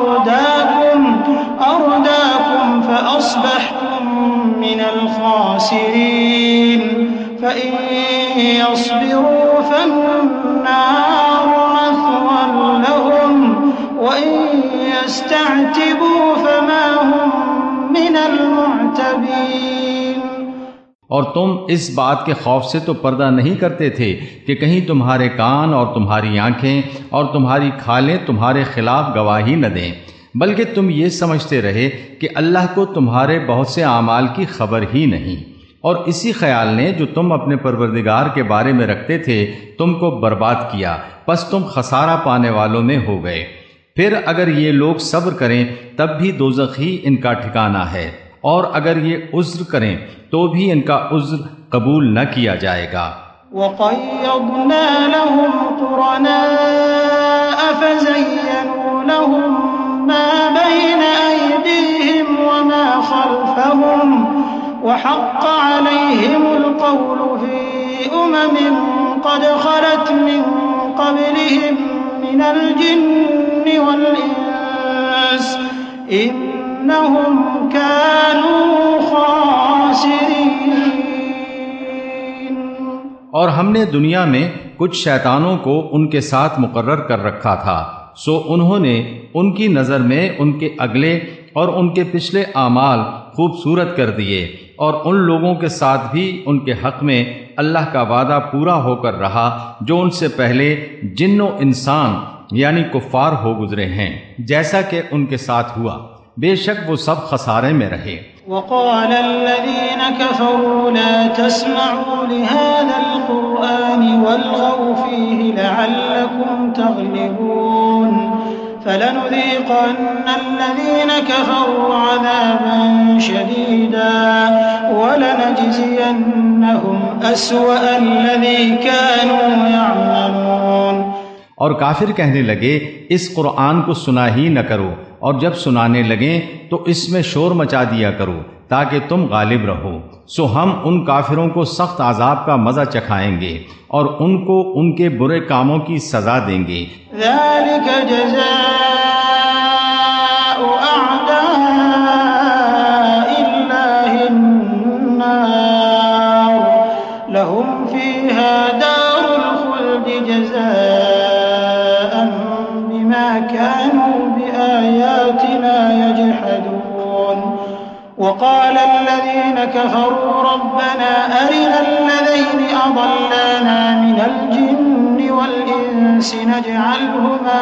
أرداكم فأصبحتم من الخاسرين فإن يصبروا فالنار مثوى لهم وإن يستعتبوا فما هم من المعتبين۔ اور تم اس بات کے خوف سے تو پردہ نہیں کرتے تھے کہ کہیں تمہارے کان اور تمہاری آنکھیں اور تمہاری کھالیں تمہارے خلاف گواہی نہ دیں، بلکہ تم یہ سمجھتے رہے کہ اللہ کو تمہارے بہت سے اعمال کی خبر ہی نہیں، اور اسی خیال نے جو تم اپنے پروردگار کے بارے میں رکھتے تھے تم کو برباد کیا، پس تم خسارہ پانے والوں میں ہو گئے۔ پھر اگر یہ لوگ صبر کریں تب بھی دوزخ ہی ان کا ٹھکانہ ہے، اور اگر یہ عذر کریں تو بھی ان کا عذر قبول نہ کیا جائے گا۔ وَقَيَّضْنَا لَهُمْ قُرَنَاءَ فَزَيَّنُوا لَهُم مَّا بَيْنَ أَيْدِيهِمْ وَمَا خَلْفَهُمْ وَحَقَّ عَلَيْهِمُ الْقَوْلُ فِي أُمَمٍ قَدْ خَلَتْ مِن قَبْلِهِم مِّنَ الْجِنِّ وَالْإِنسِ إِنَّهُمْ كَانُوا خَاسِرِينَ۔ اور ہم نے دنیا میں کچھ شیطانوں کو ان کے ساتھ مقرر کر رکھا تھا، سو انہوں نے ان کی نظر میں ان کے اگلے اور ان کے پچھلے اعمال خوبصورت کر دیے، اور ان لوگوں کے ساتھ بھی ان کے حق میں اللہ کا وعدہ پورا ہو کر رہا جو ان سے پہلے جن و انسان یعنی کفار ہو گزرے ہیں، جیسا کہ ان کے ساتھ ہوا، بے شک وہ سب خسارے میں رہے۔ وقال الذين كفروا لا تسمعوا لهذا القرآن والغوا فيه لعلكم تغلبون فلنذيقن الذين كفروا عذابا شديدا ولنجزينهم أسوأ الذي كانوا يعملون۔ اور کافر کہنے لگے اس قرآن کو سنا ہی نہ کرو، اور جب سنانے لگیں تو اس میں شور مچا دیا کرو تاکہ تم غالب رہو، سو ہم ان کافروں کو سخت عذاب کا مزہ چکھائیں گے اور ان کو ان کے برے کاموں کی سزا دیں گے۔ ذلك جزاء أعداء الله النار لهم فيها دار الخلد جزاء بما كانوا بآياتنا يجحدون وقال الذين كفروا ربنا أرنا الذين أضلانا من الجن والإنس نجعلهما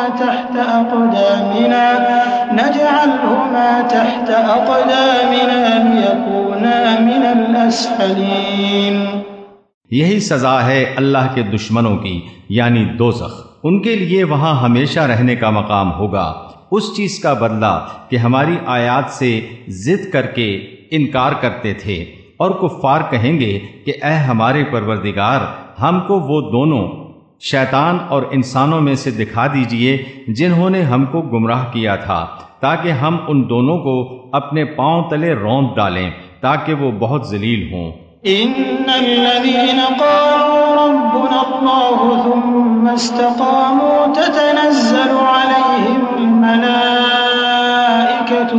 تحت أقدامنا ليكونا من الأسفلين۔ یہی سزا ہے اللہ کے دشمنوں کی یعنی دوزخ، ان کے لیے وہاں ہمیشہ رہنے کا مقام ہوگا۔ اس چیز کا بدلہ کہ ہماری آیات سے ضد کر کے انکار کرتے تھے، اور کفار کہیں گے کہ اے ہمارے پروردگار، ہم کو وہ دونوں شیطان اور انسانوں میں سے دکھا دیجئے جنہوں نے ہم کو گمراہ کیا تھا، تاکہ ہم ان دونوں کو اپنے پاؤں تلے روند ڈالیں تاکہ وہ بہت ذلیل ہوں۔ ان الذين قالوا ربنا الله ثم استقاموا تتنزل عليهم الملائكة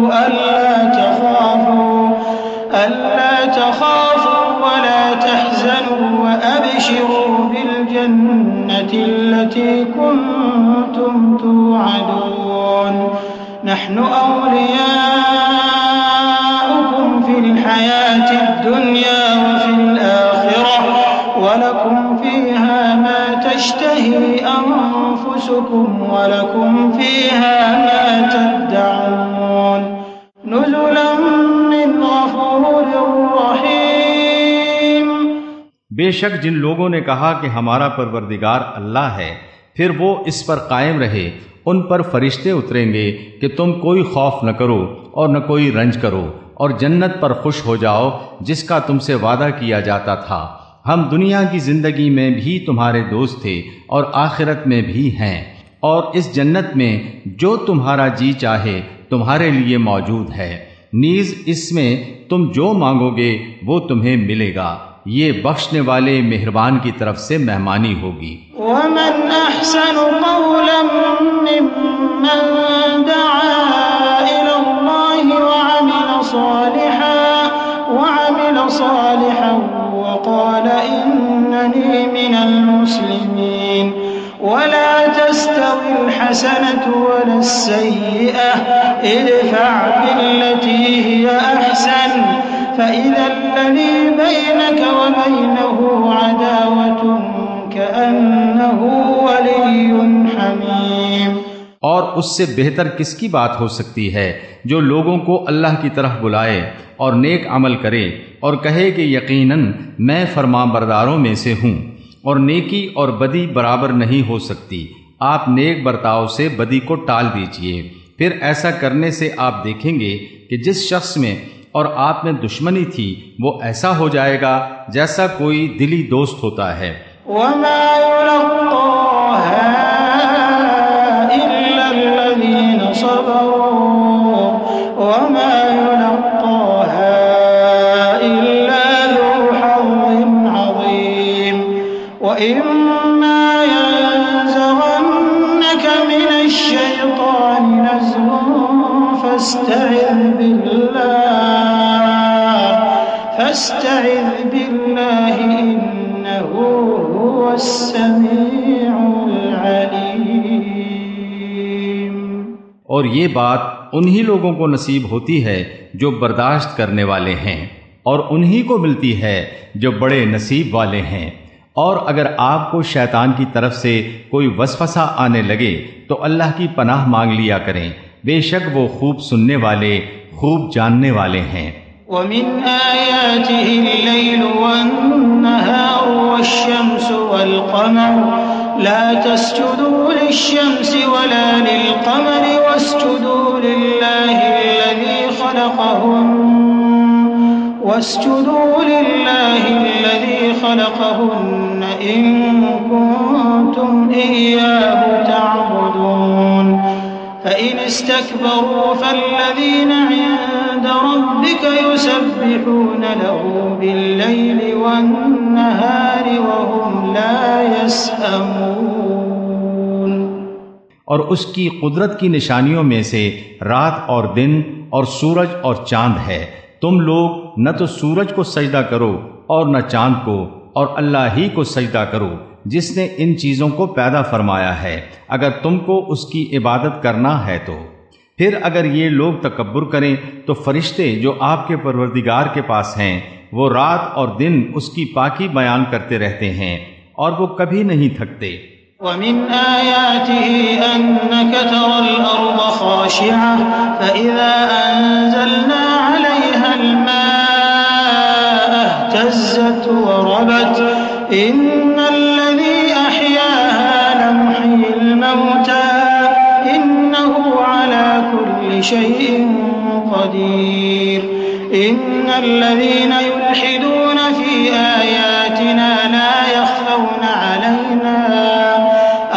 ألا تخافوا ولا تحزنوا وأبشروا بالجنة التي كنتم توعدون نحن أولياؤكم في الحياة الدنيا وفي الآخرة ولكم فيها ما تشتهي أنفسكم ولكم فيها ما تدعون نزلا من غفور رحيم۔ بے شک جن لوگوں نے کہا کہ ہمارا پروردگار اللہ ہے، پھر وہ اس پر قائم رہے، ان پر فرشتے اتریں گے کہ تم کوئی خوف نہ کرو اور نہ کوئی رنج کرو، اور جنت پر خوش ہو جاؤ جس کا تم سے وعدہ کیا جاتا تھا۔ ہم دنیا کی زندگی میں بھی تمہارے دوست تھے اور آخرت میں بھی ہیں، اور اس جنت میں جو تمہارا جی چاہے تمہارے لیے موجود ہے، نیز اس میں تم جو مانگو گے وہ تمہیں ملے گا، یہ بخشنے والے مہربان کی طرف سے مہمانی ہوگی۔ ومن احسن قولا ممن دعا الى الله وعمل صالحا وقال انني من المسلمين ولا تستوي الحسنة ولا السيئة ادفع بالتي هي احسن فإذا الذي بينك وبينه عداوة كأنه ولي حميم۔ اور اس سے بہتر کس کی بات ہو سکتی ہے جو لوگوں کو اللہ کی طرف بلائے اور نیک عمل کرے اور کہے کہ یقیناً میں فرمان برداروں میں سے ہوں، اور نیکی اور بدی برابر نہیں ہو سکتی، آپ نیک برتاؤ سے بدی کو ٹال دیجئے، پھر ایسا کرنے سے آپ دیکھیں گے کہ جس شخص میں اور آپ میں دشمنی تھی وہ ایسا ہو جائے گا جیسا کوئی دلی دوست ہوتا ہے۔ وما يلقاها إلا الذين صبروا وما يلقاها إلا ذو حظ عظيم وإما ينزغنك من الشيطان نزغ فاستعذ بالله إنه هو السميع العليم۔ اور یہ بات انہی لوگوں کو نصیب ہوتی ہے جو برداشت کرنے والے ہیں، اور انہی کو ملتی ہے جو بڑے نصیب والے ہیں۔ اور اگر آپ کو شیطان کی طرف سے کوئی وسوسہ آنے لگے تو اللہ کی پناہ مانگ لیا کریں، بے شک وہ خوب سننے والے، خوب جاننے والے ہیں۔ ومن آياته الليل والنهار والشمس والقمر لا تسجدوا للشمس ولا للقمر واسجدوا لله الذي خلقهن إن كنتم إياه تعبدون فإن استكبروا فالذين عند ربك يسبحون له بالليل والنهار وهم لا يسأمون۔ اور اس کی قدرت کی نشانیوں میں سے رات اور دن اور سورج اور چاند ہے، تم لوگ نہ تو سورج کو سجدہ کرو اور نہ چاند کو، اور اللہ ہی کو سجدہ کرو جس نے ان چیزوں کو پیدا فرمایا ہے، اگر تم کو اس کی عبادت کرنا ہے تو۔ پھر اگر یہ لوگ تکبر کریں تو فرشتے جو آپ کے پروردگار کے پاس ہیں وہ رات اور دن اس کی پاکی بیان کرتے رہتے ہیں اور وہ کبھی نہیں تھکتے۔ ومن آياته أنك ترى الأرض خاشعة فإذا أنزلنا عليها الماء اهتزت وربت إن الذي أحياها لمحيي الموتى إنه على كل شيء قدير إن الذين يلحدون في آياتنا لا يخفون علينا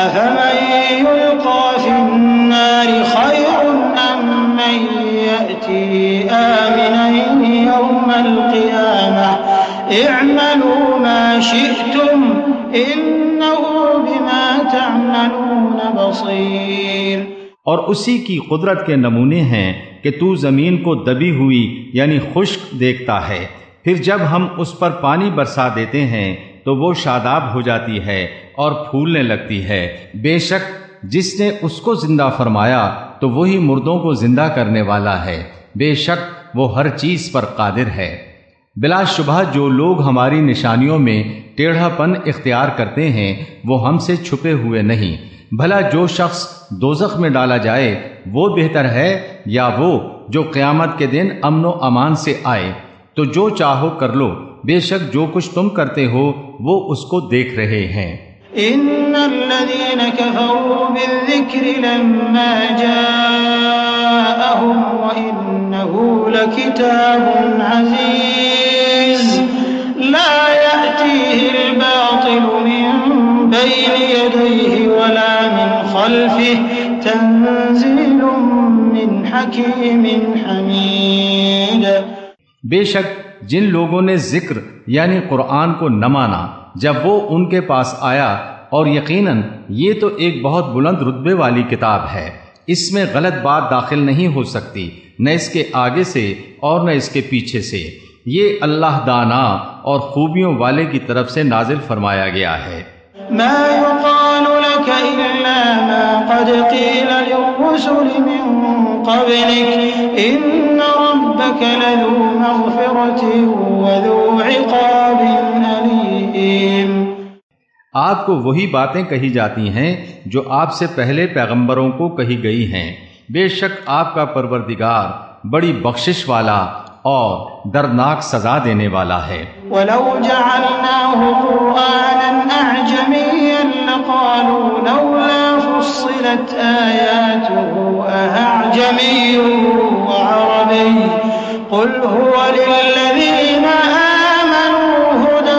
أفمن يلقى في النار خير أم من يأتي آمنا يوم القيامة اعملوا ما شئتم إنه بما تعملون بصير۔ اور اسی کی قدرت کے نمونے ہیں کہ تو زمین کو دبی ہوئی یعنی خشک دیکھتا ہے، پھر جب ہم اس پر پانی برسا دیتے ہیں تو وہ شاداب ہو جاتی ہے اور پھولنے لگتی ہے۔ بے شک جس نے اس کو زندہ فرمایا تو وہی مردوں کو زندہ کرنے والا ہے، بے شک وہ ہر چیز پر قادر ہے۔ بلا شبہ جو لوگ ہماری نشانیوں میں ٹیڑھا پن اختیار کرتے ہیں وہ ہم سے چھپے ہوئے نہیں۔ بھلا جو شخص دوزخ میں ڈالا جائے وہ بہتر ہے یا وہ جو قیامت کے دن امن و امان سے آئے؟ تو جو چاہو کر لو، بے شک جو کچھ تم کرتے ہو وہ اس کو دیکھ رہے ہیں۔ ان الذين كفروا بالذكر لما جاءهم وانه لكتاب عزيز لا يأتيه الباطل من بين يديه ولا من خلفه تنزيل من حكيم حميد۔ بے شک جن لوگوں نے ذکر یعنی قرآن کو نہ مانا جب وہ ان کے پاس آیا، اور یقیناً یہ تو ایک بہت بلند رتبے والی کتاب ہے، اس میں غلط بات داخل نہیں ہو سکتی، نہ اس کے آگے سے اور نہ اس کے پیچھے سے۔ یہ اللہ دانا اور خوبیوں والے کی طرف سے نازل فرمایا گیا ہے۔ ما يقال لك إلا ما قد قيل للرسل من قبلك إن ربك لذو مغفرة وذو عقاب أليم۔ آپ کو وہی باتیں کہی جاتی ہیں جو آپ سے پہلے پیغمبروں کو کہی گئی ہیں، بے شک آپ کا پروردگار بڑی بخشش والا اور دردناک سزا دینے والا ہے۔ وَلَوْ جَعَلْنَاهُ قُرْآنًا أَعْجَمِيًّا لَقَالُوا لَوْلَا فُصِّلَتْ آيَاتُهُ أَأَعْجَمِيٌّ وَعَرَبِيٌّ قُلْ هُوَ لِلَّذِينَ آمَنُوا هُدًى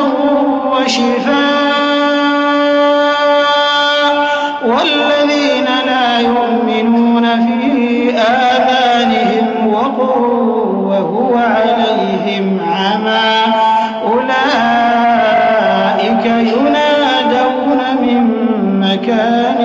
وَشِفَاءٌ وَالَّذِينَ لَا يُؤْمِنُونَ فِي آذَانِهِمْ وَقْرٌ وَهُوَ عَلَيْهِمْ عَمًى أُولَئِكَ يُنَادَوْنَ مِن مَّكَانٍ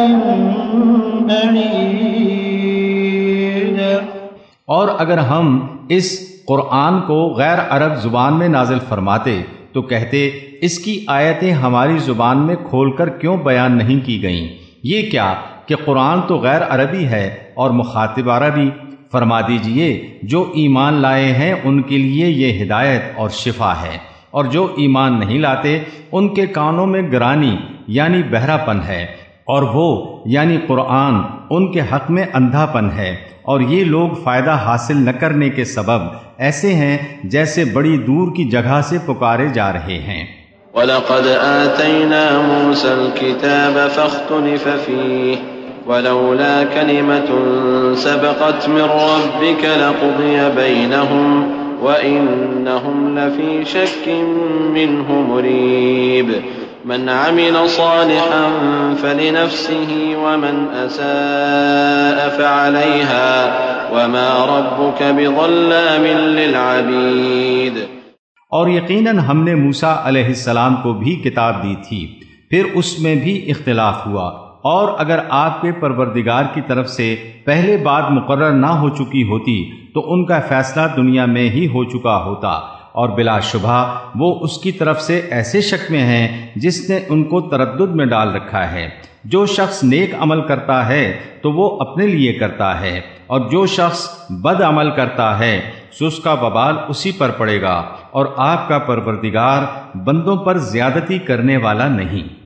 بَعِيدٍ۔ اور اگر ہم اس قرآن کو غیر عرب زبان میں نازل فرماتے تو کہتے اس کی آیتیں ہماری زبان میں کھول کر کیوں بیان نہیں کی گئیں؟ یہ کیا کہ قرآن تو غیر عربی ہے اور مخاطب عربی۔ فرما دیجئے جو ایمان لائے ہیں ان کے لیے یہ ہدایت اور شفا ہے، اور جو ایمان نہیں لاتے ان کے کانوں میں گرانی یعنی بہرا پن ہے، اور وہ یعنی قرآن ان کے حق میں اندھا پن ہے، اور یہ لوگ فائدہ حاصل نہ کرنے کے سبب ایسے ہیں جیسے بڑی دور کی جگہ سے پکارے جا رہے ہیں۔ وَلَقَدْ آتَيْنَا مُوسَى الْكِتَابَ فَاخْتُلِفَ فِيهِ وَلَوْلَا كَلِمَةٌ سَبَقَتْ مِنْ رَبِّكَ لَقُضِيَ بَيْنَهُمْ وَإِنَّهُمْ لَفِي شَكٍّ مِّنْهُ مُرِيبٍ۔ من عمل صالحا فلنفسه ومن أساء فعليها وما ربك بظلام للعبيد۔ اور یقیناً ہم نے موسیٰ علیہ السلام کو بھی کتاب دی تھی، پھر اس میں بھی اختلاف ہوا، اور اگر آپ کے پروردگار کی طرف سے پہلے بات مقرر نہ ہو چکی ہوتی تو ان کا فیصلہ دنیا میں ہی ہو چکا ہوتا، اور بلا شبہ وہ اس کی طرف سے ایسے شک میں ہیں جس نے ان کو تردد میں ڈال رکھا ہے۔ جو شخص نیک عمل کرتا ہے تو وہ اپنے لیے کرتا ہے، اور جو شخص بد عمل کرتا ہے سو اس کا وبال اسی پر پڑے گا، اور آپ کا پروردگار بندوں پر زیادتی کرنے والا نہیں۔